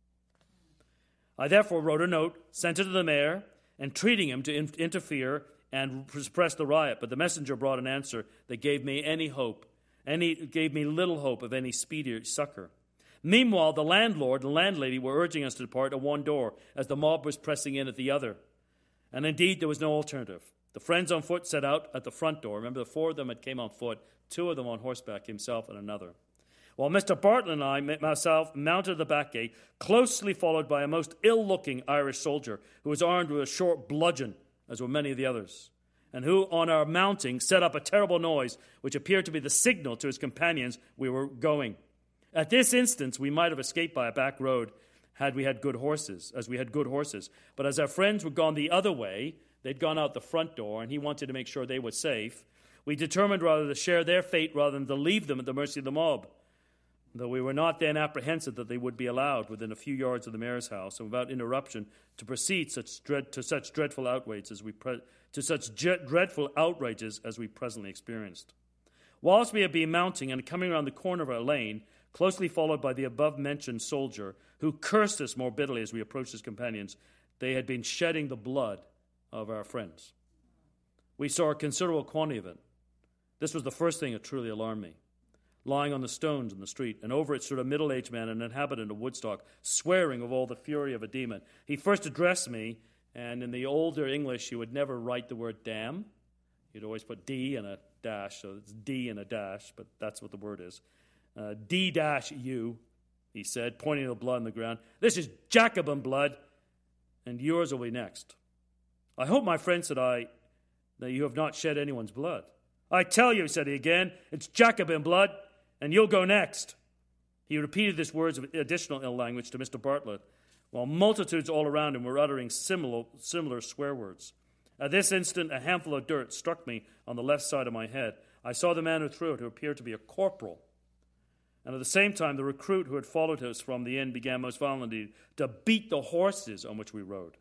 I therefore wrote a note, sent it to the mayor, entreating him to in- interfere and suppress the riot, but the messenger brought an answer that gave me any hope, any gave me little hope of any speedy succor. Meanwhile, the landlord and landlady were urging us to depart at one door, as the mob was pressing in at the other. And indeed, there was no alternative. The friends on foot set out at the front door. Remember, the four of them had came on foot, two of them on horseback, himself and another. While Mister Bartlett and I, myself, mounted the back gate, closely followed by a most ill-looking Irish soldier who was armed with a short bludgeon, as were many of the others, and who, on our mounting, set up a terrible noise, which appeared to be the signal to his companions we were going. At this instance, we might have escaped by a back road had we had good horses, as we had good horses. But as our friends were gone the other way, they'd gone out the front door, and he wanted to make sure they were safe, we determined rather to share their fate rather than to leave them at the mercy of the mob. Though we were not then apprehensive that they would be allowed within a few yards of the mayor's house and without interruption to proceed such dread, to such dreadful outrages as we pre- to such je- dreadful outrages as we presently experienced. Whilst we had been mounting and coming around the corner of our lane, closely followed by the above-mentioned soldier, who cursed us more bitterly as we approached his companions, they had been shedding the blood of our friends. We saw a considerable quantity of it. This was the first thing that truly alarmed me. Lying on the stones in the street, and over it stood a middle-aged man, an inhabitant of Woodstock, swearing of all the fury of a demon. He first addressed me, and in the older English, you would never write the word damn. You'd always put D and a dash, so it's D and a dash, but that's what the word is. Uh, D-U, he said, pointing to the blood on the ground. "This is Jacobin blood, and yours will be next." "I hope, my friend," said I, "that you have not shed anyone's blood." "I tell you," said he again, "it's Jacobin blood, and you'll go next." He repeated these words of additional ill language to Mister Bartlett, while multitudes all around him were uttering similar, similar swear words. At this instant, a handful of dirt struck me on the left side of my head. I saw the man who threw it, who appeared to be a corporal. And at the same time, the recruit who had followed us from the inn began most violently to beat the horses on which we rode.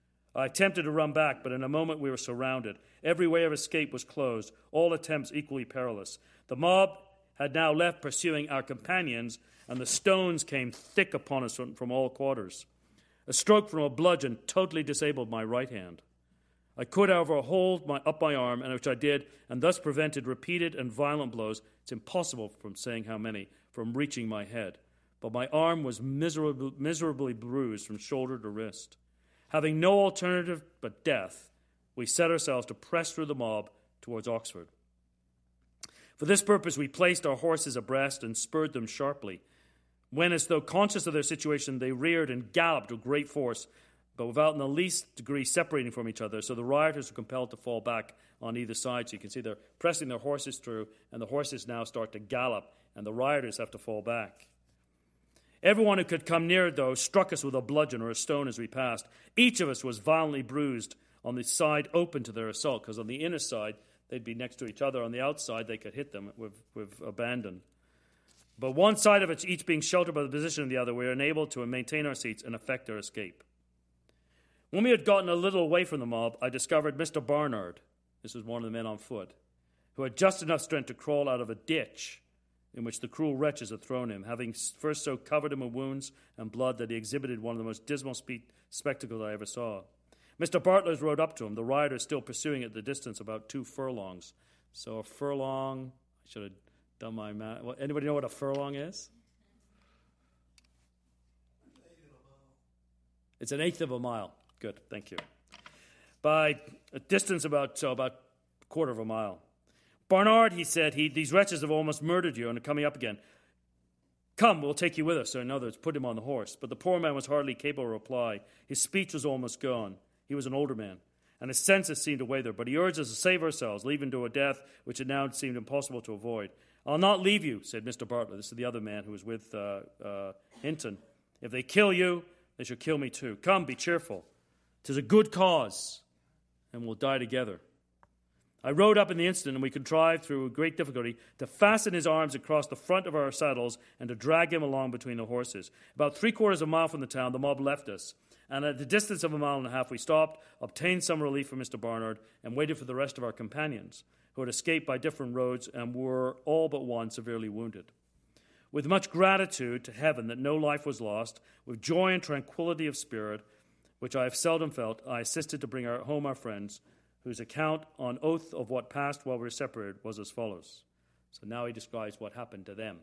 I attempted to run back, but in a moment we were surrounded. Every way of escape was closed, all attempts equally perilous. The mob had now left pursuing our companions, and the stones came thick upon us from, from all quarters. A stroke from a bludgeon totally disabled my right hand. I could, however, hold my, up my arm, and which I did, and thus prevented repeated and violent blows. It's impossible from saying how many, from reaching my head. But my arm was miserable, miserably bruised from shoulder to wrist. Having no alternative but death, we set ourselves to press through the mob towards Oxford. For this purpose, we placed our horses abreast and spurred them sharply. When, as though conscious of their situation, they reared and galloped with great force, but without in the least degree separating from each other, so the rioters are compelled to fall back on either side. So you can see they're pressing their horses through, and the horses now start to gallop, and the rioters have to fall back. Everyone who could come near, though, struck us with a bludgeon or a stone as we passed. Each of us was violently bruised on the side open to their assault, because on the inner side, they'd be next to each other. On the outside, they could hit them with, with abandon. But one side of it, each being sheltered by the position of the other, we were enabled to maintain our seats and effect our escape. When we had gotten a little away from the mob, I discovered Mister Barnard, this was one of the men on foot, who had just enough strength to crawl out of a ditch in which the cruel wretches had thrown him, having first so covered him with wounds and blood that he exhibited one of the most dismal spe- spectacles I ever saw. Mister Bartlett rode up to him, the rioters still pursuing at the distance about two furlongs. So a furlong, I should have done my math. Well, anybody know what a furlong is? It's an eighth of a mile. Good, thank you. By a distance about so about a quarter of a mile. Barnard, he said, he, these wretches have almost murdered you and are coming up again. Come, we'll take you with us, or in other words, put him on the horse. But the poor man was hardly capable of reply. His speech was almost gone. He was an older man, and his senses seemed to wither. But he urged us to save ourselves, leaving to a death which it now seemed impossible to avoid. I'll not leave you, said Mister Bartlett. This is the other man who was with uh, uh, Hinton. If they kill you, they shall kill me too. Come, be cheerful. 'Tis a good cause, and we'll die together. I rode up in the instant, and we contrived through great difficulty to fasten his arms across the front of our saddles and to drag him along between the horses. About three quarters of a mile from the town, the mob left us, and at the distance of a mile and a half we stopped, obtained some relief from Mister Barnard, and waited for the rest of our companions, who had escaped by different roads and were all but one severely wounded. With much gratitude to heaven that no life was lost, with joy and tranquility of spirit, which I have seldom felt, I assisted to bring our, home our friends, whose account on oath of what passed while we were separated was as follows. So now he describes what happened to them.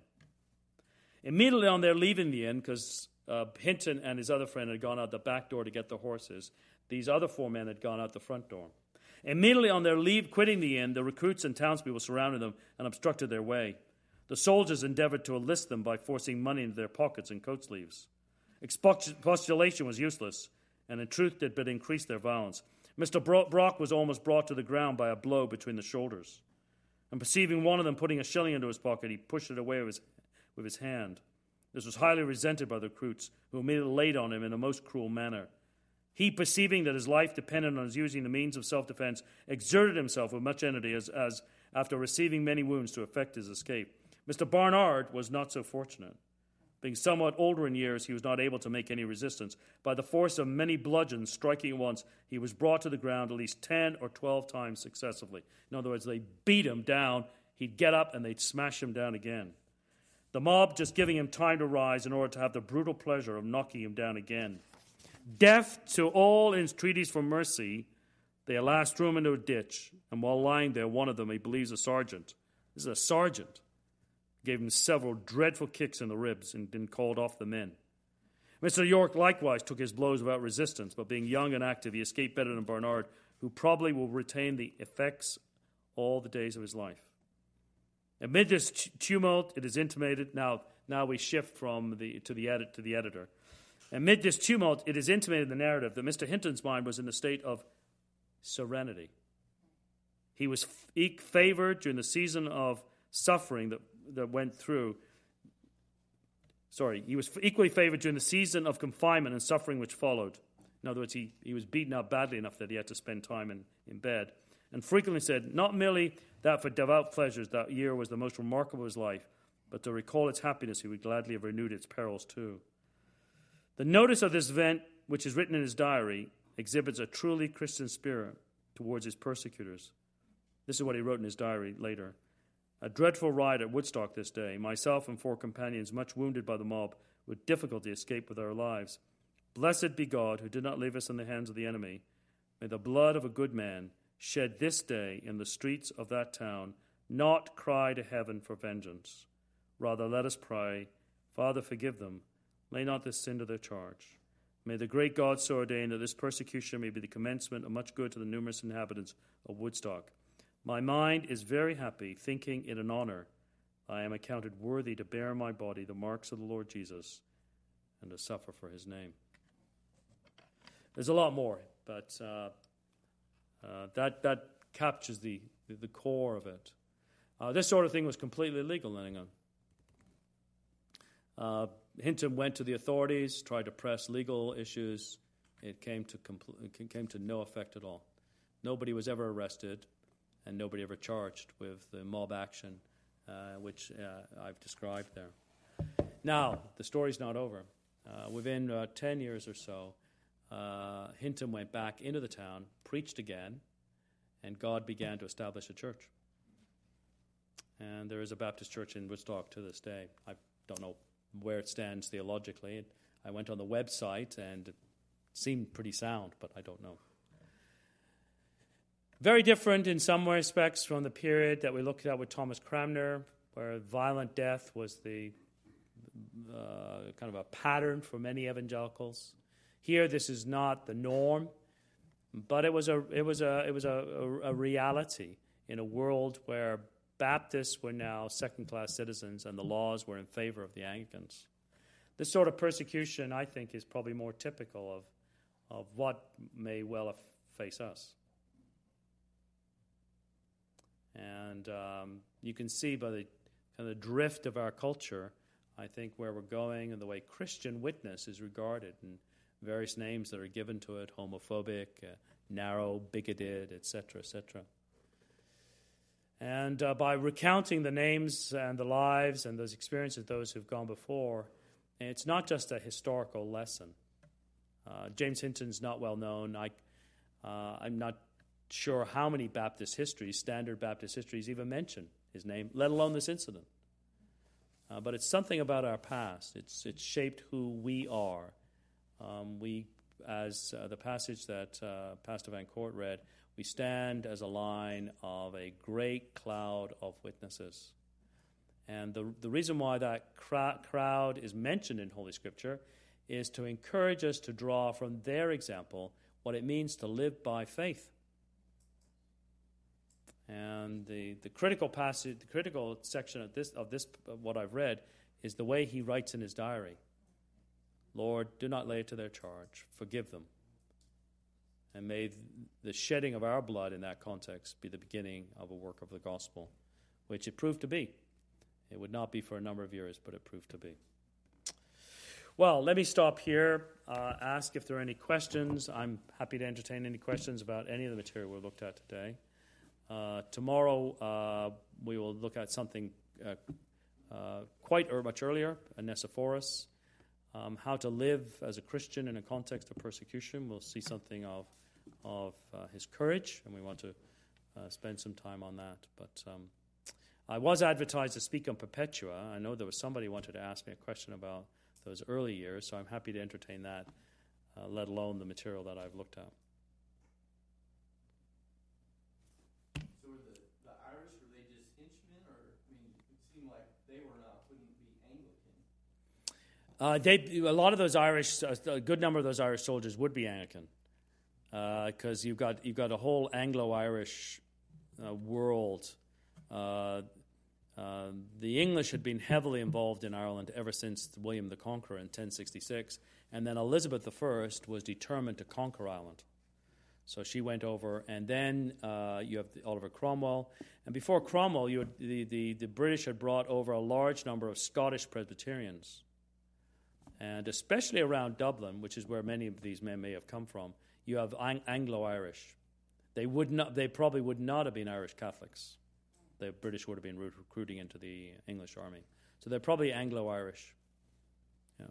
Immediately on their leaving the inn, because uh, Hinton and his other friend had gone out the back door to get the horses, these other four men had gone out the front door. Immediately on their leave, quitting the inn, the recruits and townspeople surrounded them and obstructed their way. The soldiers endeavored to enlist them by forcing money into their pockets and coat sleeves. Expostulation was useless, and in truth did but increase their violence. Mister Brock was almost brought to the ground by a blow between the shoulders. And perceiving one of them putting a shilling into his pocket, he pushed it away with his, with his hand. This was highly resented by the recruits, who immediately laid on him in a most cruel manner. He, perceiving that his life depended on his using the means of self-defense, exerted himself with much energy as, as, after receiving many wounds, to effect his escape. Mister Barnard was not so fortunate. Being somewhat older in years, he was not able to make any resistance. By the force of many bludgeons striking at once, he was brought to the ground at least ten or twelve times successively. In other words, they beat him down, he'd get up, and they'd smash him down again. The mob just giving him time to rise in order to have the brutal pleasure of knocking him down again. Deaf to all entreaties for mercy, they at last threw him into a ditch, and while lying there, one of them, he believes a sergeant, this is a sergeant, gave him several dreadful kicks in the ribs and then called off the men. Mister York likewise took his blows without resistance, but being young and active, he escaped better than Barnard, who probably will retain the effects all the days of his life. Amid this tumult, it is intimated, now now we shift from the to the edit to the editor. Amid this tumult, it is intimated in the narrative that Mister Hinton's mind was in a state of serenity. He was f- favored during the season of suffering that that went through, sorry, he was equally favored during the season of confinement and suffering which followed. In other words, he, he was beaten up badly enough that he had to spend time in, in bed. And frequently said, not merely that for devout pleasures that year was the most remarkable of his life, but to recall its happiness, he would gladly have renewed its perils too. The notice of this event, which is written in his diary, exhibits a truly Christian spirit towards his persecutors. This is what he wrote in his diary later. A dreadful riot at Woodstock this day. Myself and four companions, much wounded by the mob, with difficulty escaped with our lives. Blessed be God, who did not leave us in the hands of the enemy. May the blood of a good man, shed this day in the streets of that town, not cry to heaven for vengeance. Rather, let us pray, Father, forgive them. Lay not this sin to their charge. May the great God so ordain that this persecution may be the commencement of much good to the numerous inhabitants of Woodstock. My mind is very happy, thinking it an honor I am accounted worthy to bear in my body the marks of the Lord Jesus and to suffer for his name. There's a lot more, but uh, uh, that that captures the, the, the core of it. Uh, this sort of thing was completely illegal in England. Uh, Hinton went to the authorities, tried to press legal issues. It came to compl- it came to no effect at all. Nobody was ever arrested, and nobody ever charged with the mob action, uh, which uh, I've described there. Now, the story's not over. Uh, within uh, ten years or so, uh, Hinton went back into the town, preached again, and God began to establish a church. And there is a Baptist church in Woodstock to this day. I don't know where it stands theologically. I went on the website, and it seemed pretty sound, but I don't know. Very different in some respects from the period that we looked at with Thomas Cranmer, where violent death was the uh, kind of a pattern for many evangelicals. Here, this is not the norm, but it was a it was a it was a, a, a reality in a world where Baptists were now second-class citizens, and the laws were in favor of the Anglicans. This sort of persecution, I think, is probably more typical of of what may well face us. And um, you can see by the kind of drift of our culture, I think, where we're going and the way Christian witness is regarded, and various names that are given to it: homophobic, uh, narrow, bigoted, et cetera, et cetera. And uh, by recounting the names and the lives and those experiences of those who've gone before, it's not just a historical lesson. Uh, James Hinton's not well known. I, uh, I'm not sure how many Baptist histories, standard Baptist histories, even mention his name, let alone this incident. Uh, but it's something about our past. It's it's shaped who we are. Um, we, as uh, the passage that uh, Pastor Van Court read, we stand as a line of a great cloud of witnesses. And the the reason why that cra- crowd is mentioned in Holy Scripture is to encourage us to draw from their example what it means to live by faith. And the, the critical passage, the critical section of this of this of what I've read is the way he writes in his diary. Lord, do not lay it to their charge. Forgive them. And may the shedding of our blood in that context be the beginning of a work of the gospel, which it proved to be. It would not be for a number of years, but it proved to be. Well, let me stop here, uh, ask if there are any questions. I'm happy to entertain any questions about any of the material we looked at today. Uh, tomorrow, uh, we will look at something uh, uh, quite er- much earlier, Onesiphorus, um, how to live as a Christian in a context of persecution. We'll see something of of uh, his courage, and we want to uh, spend some time on that. But um, I was advertised to speak on Perpetua. I know there was somebody who wanted to ask me a question about those early years, so I'm happy to entertain that, uh, let alone the material that I've looked at. So were the, the Irish, were they just henchmen, or, I mean, it seemed like they were not, wouldn't be Anglican? Uh, they, a lot of those Irish, a good number of those Irish soldiers would be Anglican, because uh, you've got you've got a whole Anglo-Irish uh, world. Uh, uh, the English had been heavily involved in Ireland ever since William the Conqueror in ten sixty-six, and then Elizabeth the First was determined to conquer Ireland. So she went over, and then uh, you have Oliver Cromwell. And before Cromwell, you had, the, the, the British had brought over a large number of Scottish Presbyterians. And especially around Dublin, which is where many of these men may have come from, you have Ang- Anglo-Irish. They would not. They probably would not have been Irish Catholics. The British would have been recruiting into the English army. So they're probably Anglo-Irish. Yeah.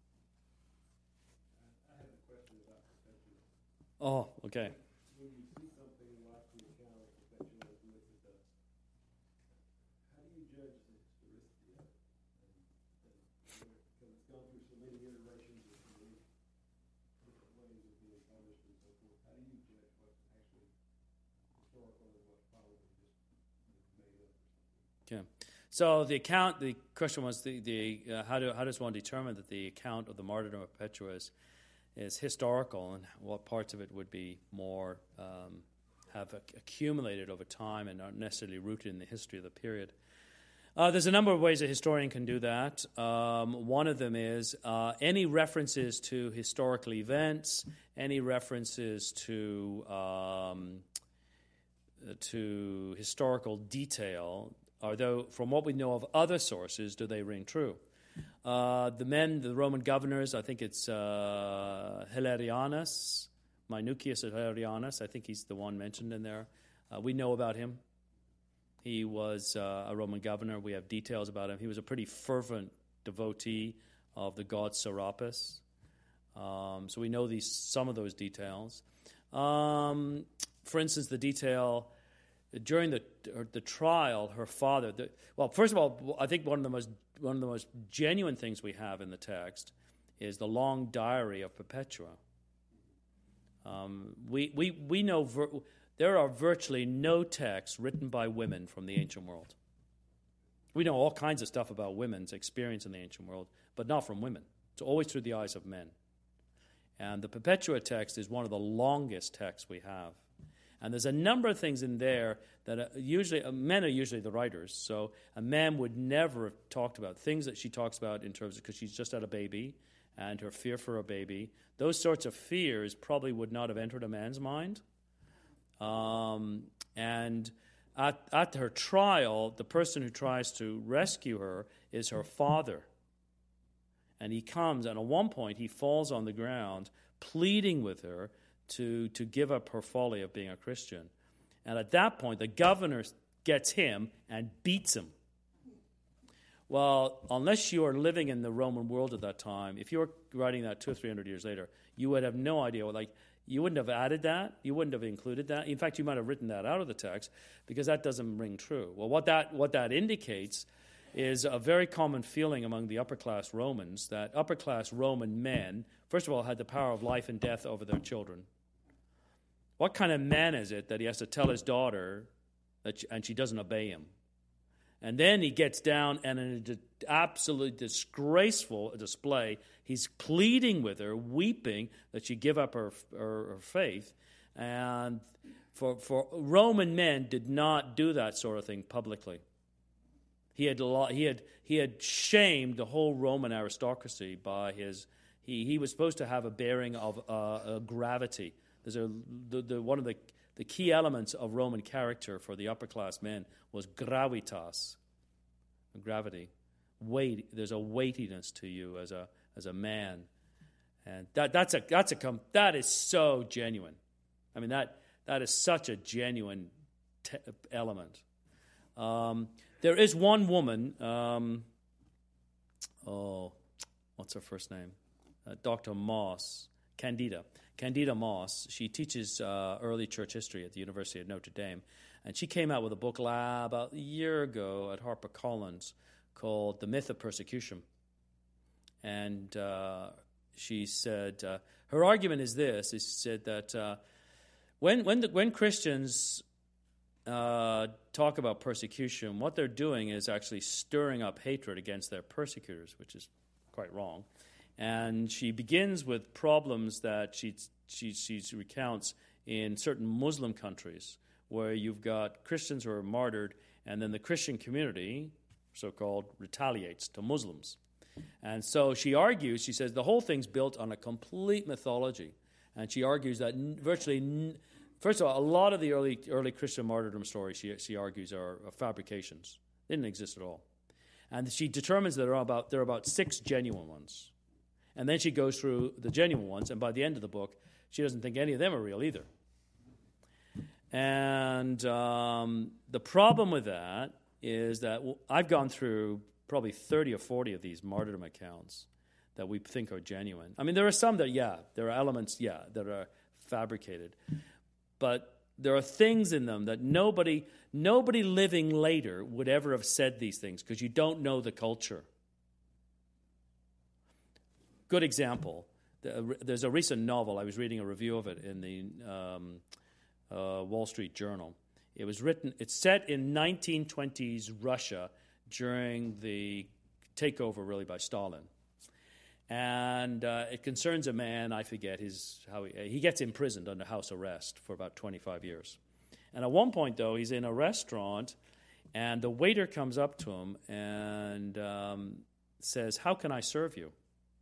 I have a question about Perpetua. Oh, okay. When you see something like the account of Perpetua as listed up, how do you judge the historicity of it? And, and because it's gone through so many iterations and so many different ways of being published and so forth, how do you judge what's actually historical and what's probably just made up or something? Okay. So the account, the question was the, the uh, how do how does one determine that the account of the martyrdom of Perpetua is, is historical, and what parts of it would be more um, have accumulated over time and aren't necessarily rooted in the history of the period? Uh, there's a number of ways a historian can do that. Um, one of them is uh, any references to historical events, any references to um, to historical detail, although from what we know of other sources, do they ring true? Uh, the men, the Roman governors, I think it's uh, Hilarianus, Minucius Hilarianus, I think he's the one mentioned in there. Uh, we know about him. He was uh, a Roman governor. We have details about him. He was a pretty fervent devotee of the god Serapis. Um, so we know these some of those details. Um, for instance, the detail during the the trial, her father. The, well, first of all, I think one of the most one of the most genuine things we have in the text is the long diary of Perpetua. Um, we we we know. Ver, There are virtually no texts written by women from the ancient world. We know all kinds of stuff about women's experience in the ancient world, but not from women. It's always through the eyes of men. And the Perpetua text is one of the longest texts we have. And there's a number of things in there that are usually, uh, men are usually the writers, so a man would never have talked about things that she talks about in terms of, because she's just had a baby, and her fear for a baby. Those sorts of fears probably would not have entered a man's mind. Um, and at, at her trial, the person who tries to rescue her is her father. And he comes, and at one point he falls on the ground, pleading with her to, to give up her folly of being a Christian. And at that point, the governor gets him and beats him. Well, unless you are living in the Roman world at that time, if you were writing that two or three hundred years later, you would have no idea what, like, you wouldn't have added that. You wouldn't have included that. In fact, you might have written that out of the text because that doesn't ring true. Well, what that what that indicates is a very common feeling among the upper-class Romans that upper-class Roman men, first of all, had the power of life and death over their children. What kind of man is it that he has to tell his daughter that she, and she doesn't obey him? And then he gets down and in an absolutely disgraceful display, he's pleading with her, weeping that she give up her, her, her faith. And for, for Roman men did not do that sort of thing publicly. He had he had he had shamed the whole Roman aristocracy by his. He he was supposed to have a bearing of uh, a gravity. There's a the, the one of the the key elements of Roman character for the upper class men was gravitas, gravity, weight. There's a weightiness to you as a as a man, and that that's a that's a that is so genuine. I mean that that is such a genuine te- element. Um, there is one woman. Um, oh, what's her first name? Uh, Doctor Moss, Candida. Candida Moss. She teaches uh, early church history at the University of Notre Dame. And she came out with a book lab about a year ago at HarperCollins called The Myth of Persecution. And uh, she said, uh, her argument is this, she said that uh, when, when, the, when Christians uh, talk about persecution, what they're doing is actually stirring up hatred against their persecutors, which is quite wrong. And she begins with problems that she, she, she recounts in certain Muslim countries where you've got Christians who are martyred, and then the Christian community, so-called, retaliates to Muslims. And so she argues, she says, the whole thing's built on a complete mythology. And she argues that virtually, first of all, a lot of the early early Christian martyrdom stories, she, she argues, are, are fabrications. They didn't exist at all. And she determines that there are about there are about six genuine ones. And then she goes through the genuine ones, and by the end of the book, she doesn't think any of them are real either. And um, the problem with that is that well, I've gone through probably thirty or forty of these martyrdom accounts that we think are genuine. I mean, there are some that, yeah, there are elements, yeah, that are fabricated. But there are things in them that nobody, nobody living later would ever have said these things because you don't know the culture. Good example. There's a recent novel. I was reading a review of it in the um, uh, Wall Street Journal. It was written. It's set in nineteen twenties Russia during the takeover, really, by Stalin, and uh, it concerns a man. I forget his how he, he gets imprisoned under house arrest for about twenty-five years. And at one point, though, he's in a restaurant And the waiter comes up to him and um, says, "How can I serve you?"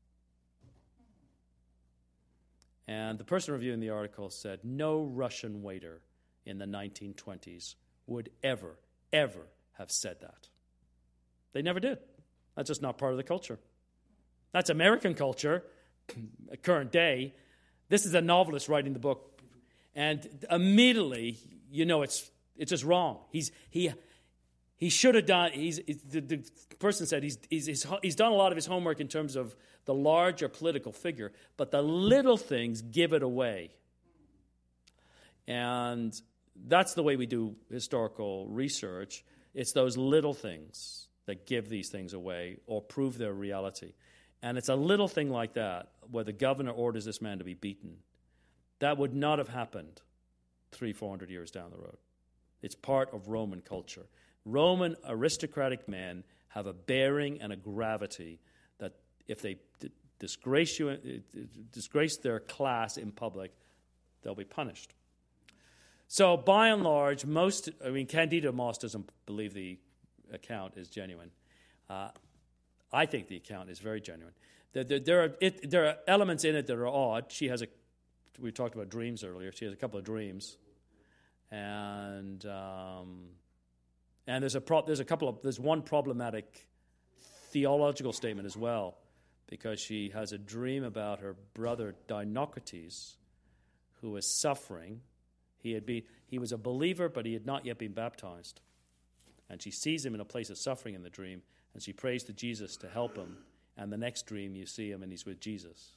And the person reviewing the article said, no Russian waiter in the nineteen twenties would ever, ever have said that. They never did. That's just not part of the culture. That's American culture, current day. This is a novelist writing the book. And immediately, you know, it's it's just wrong. He's he he should have done. He's the, the person said he's, he's he's he's done a lot of his homework in terms of the larger political figure, but the little things give it away. And that's the way we do historical research. It's those little things that give these things away or prove their reality. And it's a little thing like that where the governor orders this man to be beaten. That would not have happened three, four hundred years down the road. It's part of Roman culture. Roman aristocratic men have a bearing and a gravity that if they d- disgrace you, uh, disgrace their class in public, they'll be punished. So by and large, most, I mean, Candida Moss doesn't believe the account is genuine. Uh, I think the account is very genuine. There, there, there, are, it, there are elements in it that are odd. She has a, we talked about dreams earlier. She has a couple of dreams. And um, and there's a pro, there's a couple of, there's one problematic theological statement as well, because she has a dream about her brother Dinocrates, who was suffering. He had been, he was a believer, but he had not yet been baptized. And she sees him in a place of suffering in the dream, and she prays to Jesus to help him. And the next dream, you see him, and he's with Jesus.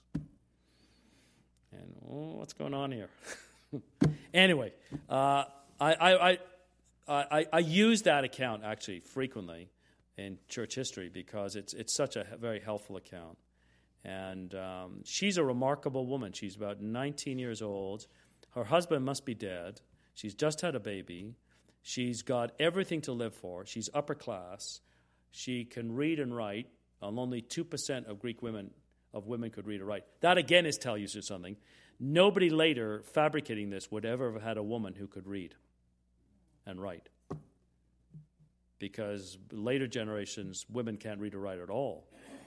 And, oh, what's going on here? Anyway, uh, I, I, I, I, I use that account, actually, frequently in church history because it's it's such a very helpful account. And um, she's a remarkable woman. She's about nineteen years old. Her husband must be dead. She's just had a baby. She's got everything to live for. She's upper class. She can read and write. Um, only two percent of Greek women of women could read or write. That again is tell you something. Nobody later fabricating this would ever have had a woman who could read and write, because later generations women can't read or write at all.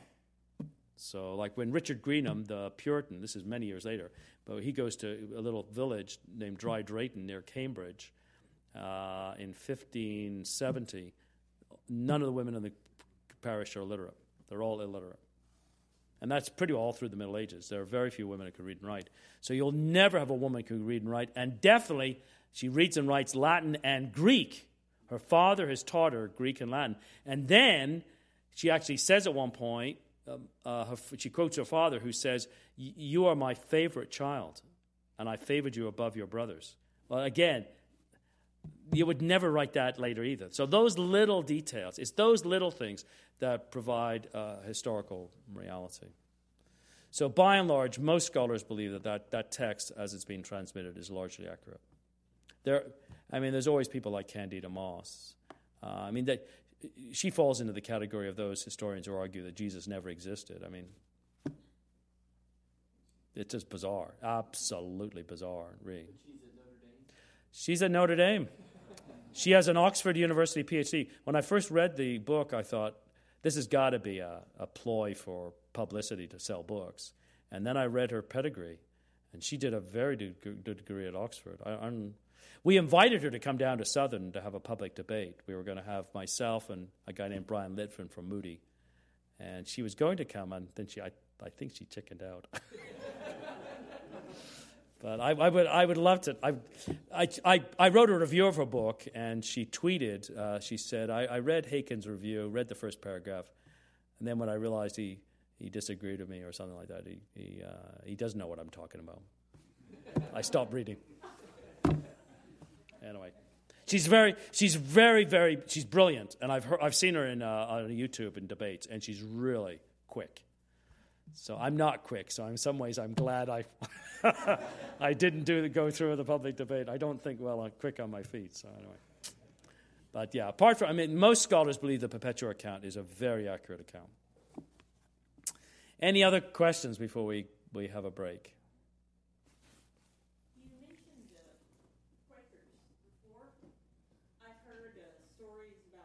So, like when Richard Greenham, the Puritan, this is many years later, but he goes to a little village named Dry Drayton near Cambridge uh, in fifteen seventy. None of the women in the parish are literate. They're all illiterate. And that's pretty all through the Middle Ages. There are very few women who can read and write. So you'll never have a woman who can read and write. And definitely, she reads and writes Latin and Greek. Her father has taught her Greek and Latin. And then she actually says at one point, um, uh, her, she quotes her father who says, "You are my favorite child, and I favored you above your brothers." Well, again, you would never write that later either. So those little details, it's those little things that provide uh, historical reality. So by and large, most scholars believe that, that that text, as it's being transmitted, is largely accurate. There, I mean, there's always people like Candida Moss. Uh, I mean, that she falls into the category of those historians who argue that Jesus never existed. I mean, it's just bizarre, absolutely bizarre, really. She's at Notre Dame. She has an Oxford University P H D. When I first read the book, I thought, this has got to be a, a ploy for publicity to sell books. And then I read her pedigree, and she did a very good, good degree at Oxford. I, I'm, we invited her to come down to Southern to have a public debate. We were going to have myself and a guy named Brian Litfin from Moody. And she was going to come, and then she, I, I think she chickened out. But I, I would I would love to. I, I, I, I wrote a review of her book, and she tweeted, uh, she said, I, I read Haken's review, read the first paragraph, and then when I realized he, he disagreed with me or something like that, he he, uh, he doesn't know what I'm talking about. I stopped reading. Anyway, she's very, she's very, very, she's brilliant, and I've heard, I've seen her in uh, on YouTube in debates, and she's really quick. So I'm not quick. So in some ways, I'm glad I I didn't do the, go through the public debate. I don't think well. I'm quick on my feet. So anyway, but yeah, apart from, I mean, most scholars believe the Perpetua account is a very accurate account. Any other questions before we, we have a break? You mentioned uh, Quakers before. I've heard uh, stories about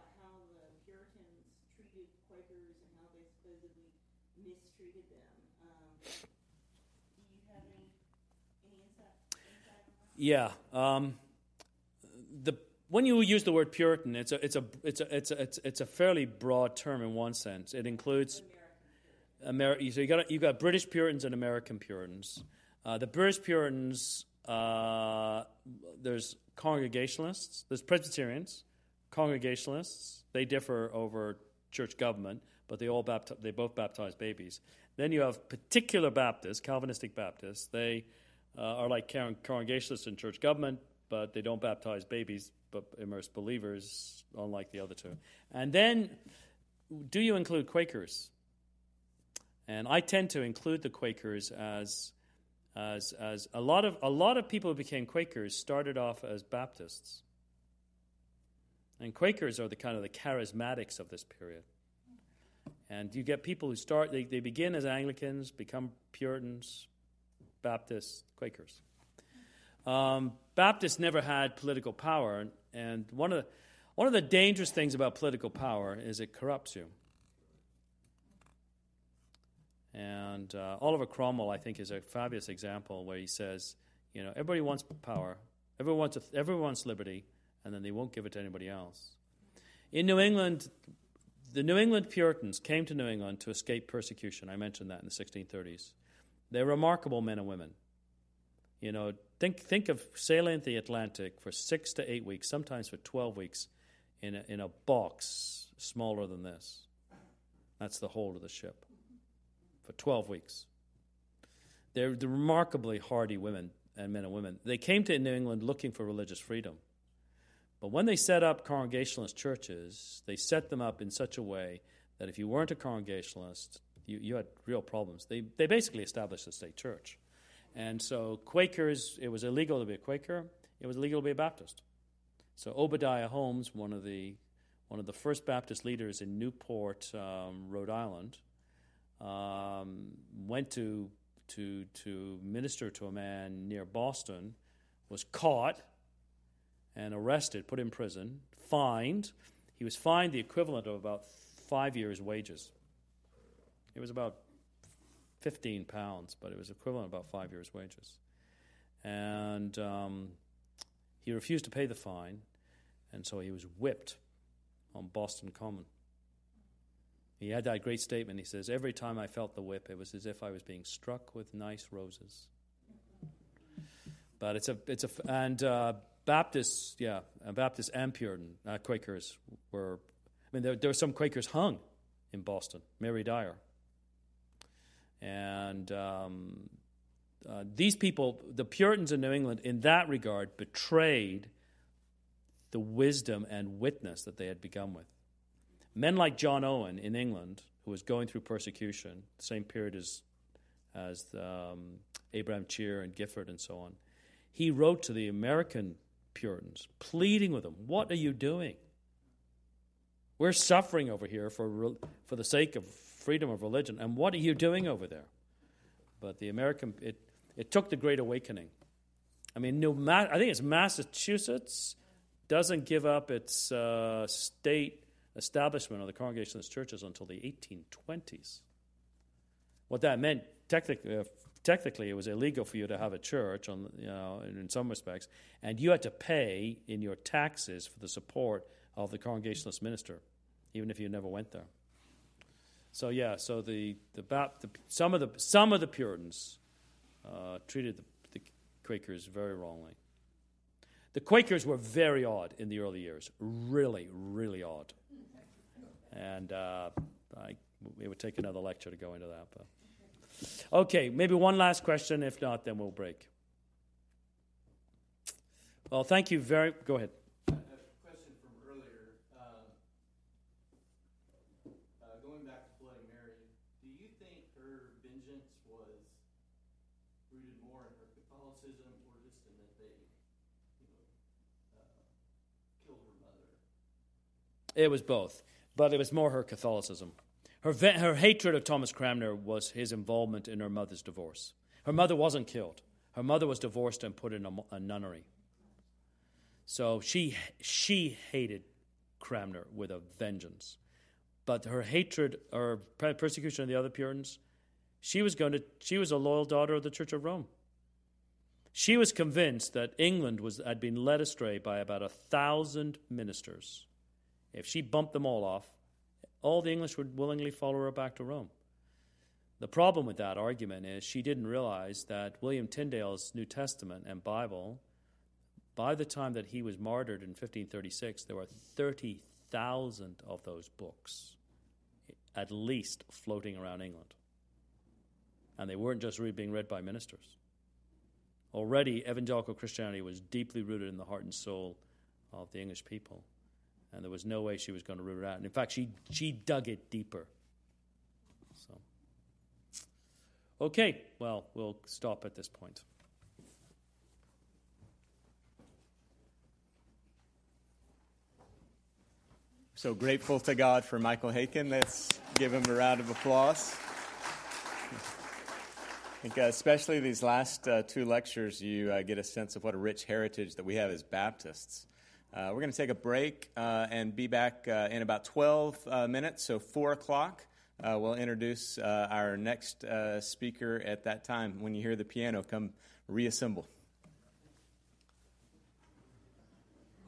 mistreated them. Um, do you have any any insight, insight on that? Yeah. Um, the when you use the word Puritan, it's a it's a it's a it's a, it's, it's a fairly broad term in one sense. It includes Ameri- so you got you got British Puritans and American Puritans. Uh, the British Puritans, uh, there's Congregationalists, there's Presbyterians, Congregationalists. They differ over church government, but they all bapti- they both baptize babies. Then you have particular Baptists, Calvinistic Baptists. They uh, are like Congregationalists in church government, but they don't baptize babies, but immerse believers, unlike the other two. And then, do you include Quakers? And I tend to include the Quakers as, as, as a lot of a lot of people who became Quakers started off as Baptists. And Quakers are the kind of the charismatics of this period. And you get people who start, they, they begin as Anglicans, become Puritans, Baptists, Quakers. Um, Baptists never had political power, and one of the, one of the dangerous things about political power is it corrupts you. And uh, Oliver Cromwell, I think, is a fabulous example where he says, you know, everybody wants power, everyone wants, everyone wants liberty, and then they won't give it to anybody else. In New England, the New England Puritans came to New England to escape persecution. I mentioned that in the sixteen thirties. They're remarkable men and women. You know, think think of sailing the Atlantic for six to eight weeks, sometimes for twelve weeks, in a, in a box smaller than this. That's the hold of the ship. For twelve weeks. They're the remarkably hardy women and men and women. They came to New England looking for religious freedom. But when they set up Congregationalist churches, they set them up in such a way that if you weren't a Congregationalist, you, you had real problems. They they basically established a state church. And so Quakers, it was illegal to be a Quaker. It was illegal to be a Baptist. So Obadiah Holmes, one of the one of the first Baptist leaders in Newport, um, Rhode Island, um, went to to to minister to a man near Boston, was caught and arrested, put in prison, fined. He was fined the equivalent of about five years' wages. It was about fifteen pounds, but it was equivalent to about five years' wages. And um, he refused to pay the fine, and so he was whipped on Boston Common. He had that great statement. He says, every time I felt the whip, it was as if I was being struck with nice roses. But it's a, it's a, and uh, Baptists, yeah, uh, Baptists and Puritan, uh, Quakers were, I mean, there, there were some Quakers hung in Boston, Mary Dyer. And um, uh, these people, the Puritans in New England, in that regard, betrayed the wisdom and witness that they had begun with. Men like John Owen in England, who was going through persecution, the same period as, as um, Abraham Cheer and Gifford and so on, he wrote to the American Puritans, pleading with them, what are you doing? We're suffering over here for for the sake of freedom of religion, and what are you doing over there? But the American, it, it took the Great Awakening. I mean, New Ma- I think it's Massachusetts doesn't give up its uh, state establishment of the Congregationalist churches until the eighteen twenties. What that meant, technically, uh, technically, it was illegal for you to have a church, on, you know, in some respects, and you had to pay in your taxes for the support of the Congregationalist minister, even if you never went there. So yeah, so the the, the some of the some of the Puritans uh, treated the, the Quakers very wrongly. The Quakers were very odd in the early years, really, really odd, and uh, I, it would take another lecture to go into that. But okay, maybe one last question. If not, then we'll break. Well, thank you very. Go ahead. It was both, but it was more her Catholicism. Her her hatred of Thomas Cranmer was his involvement in her mother's divorce. Her mother wasn't killed. Her mother was divorced and put in a, a nunnery. So she she hated Cranmer with a vengeance. But it was more her Catholicism but her hatred or persecution of the other Puritans, she was going to. She was a loyal daughter of the Church of Rome. She was convinced that England was had been led astray by about a thousand ministers. If she bumped them all off, all the English would willingly follow her back to Rome. The problem with that argument is she didn't realize that William Tyndale's New Testament and Bible, by the time that he was martyred in fifteen thirty-six, there were thirty thousand of those books, at least, floating around England. And they weren't just being read by ministers. Already, evangelical Christianity was deeply rooted in the heart and soul of the English people. And there was no way she was going to root it out. And in fact, she she dug it deeper. So, okay, well, we'll stop at this point. So grateful to God for Michael Haykin. Let's give him a round of applause. I think uh, especially these last uh, two lectures, you uh, get a sense of what a rich heritage that we have as Baptists. Uh, we're going to take a break uh, and be back uh, in about twelve uh, minutes, so four o'clock. Uh, we'll introduce uh, our next uh, speaker at that time. When you hear the piano, come reassemble.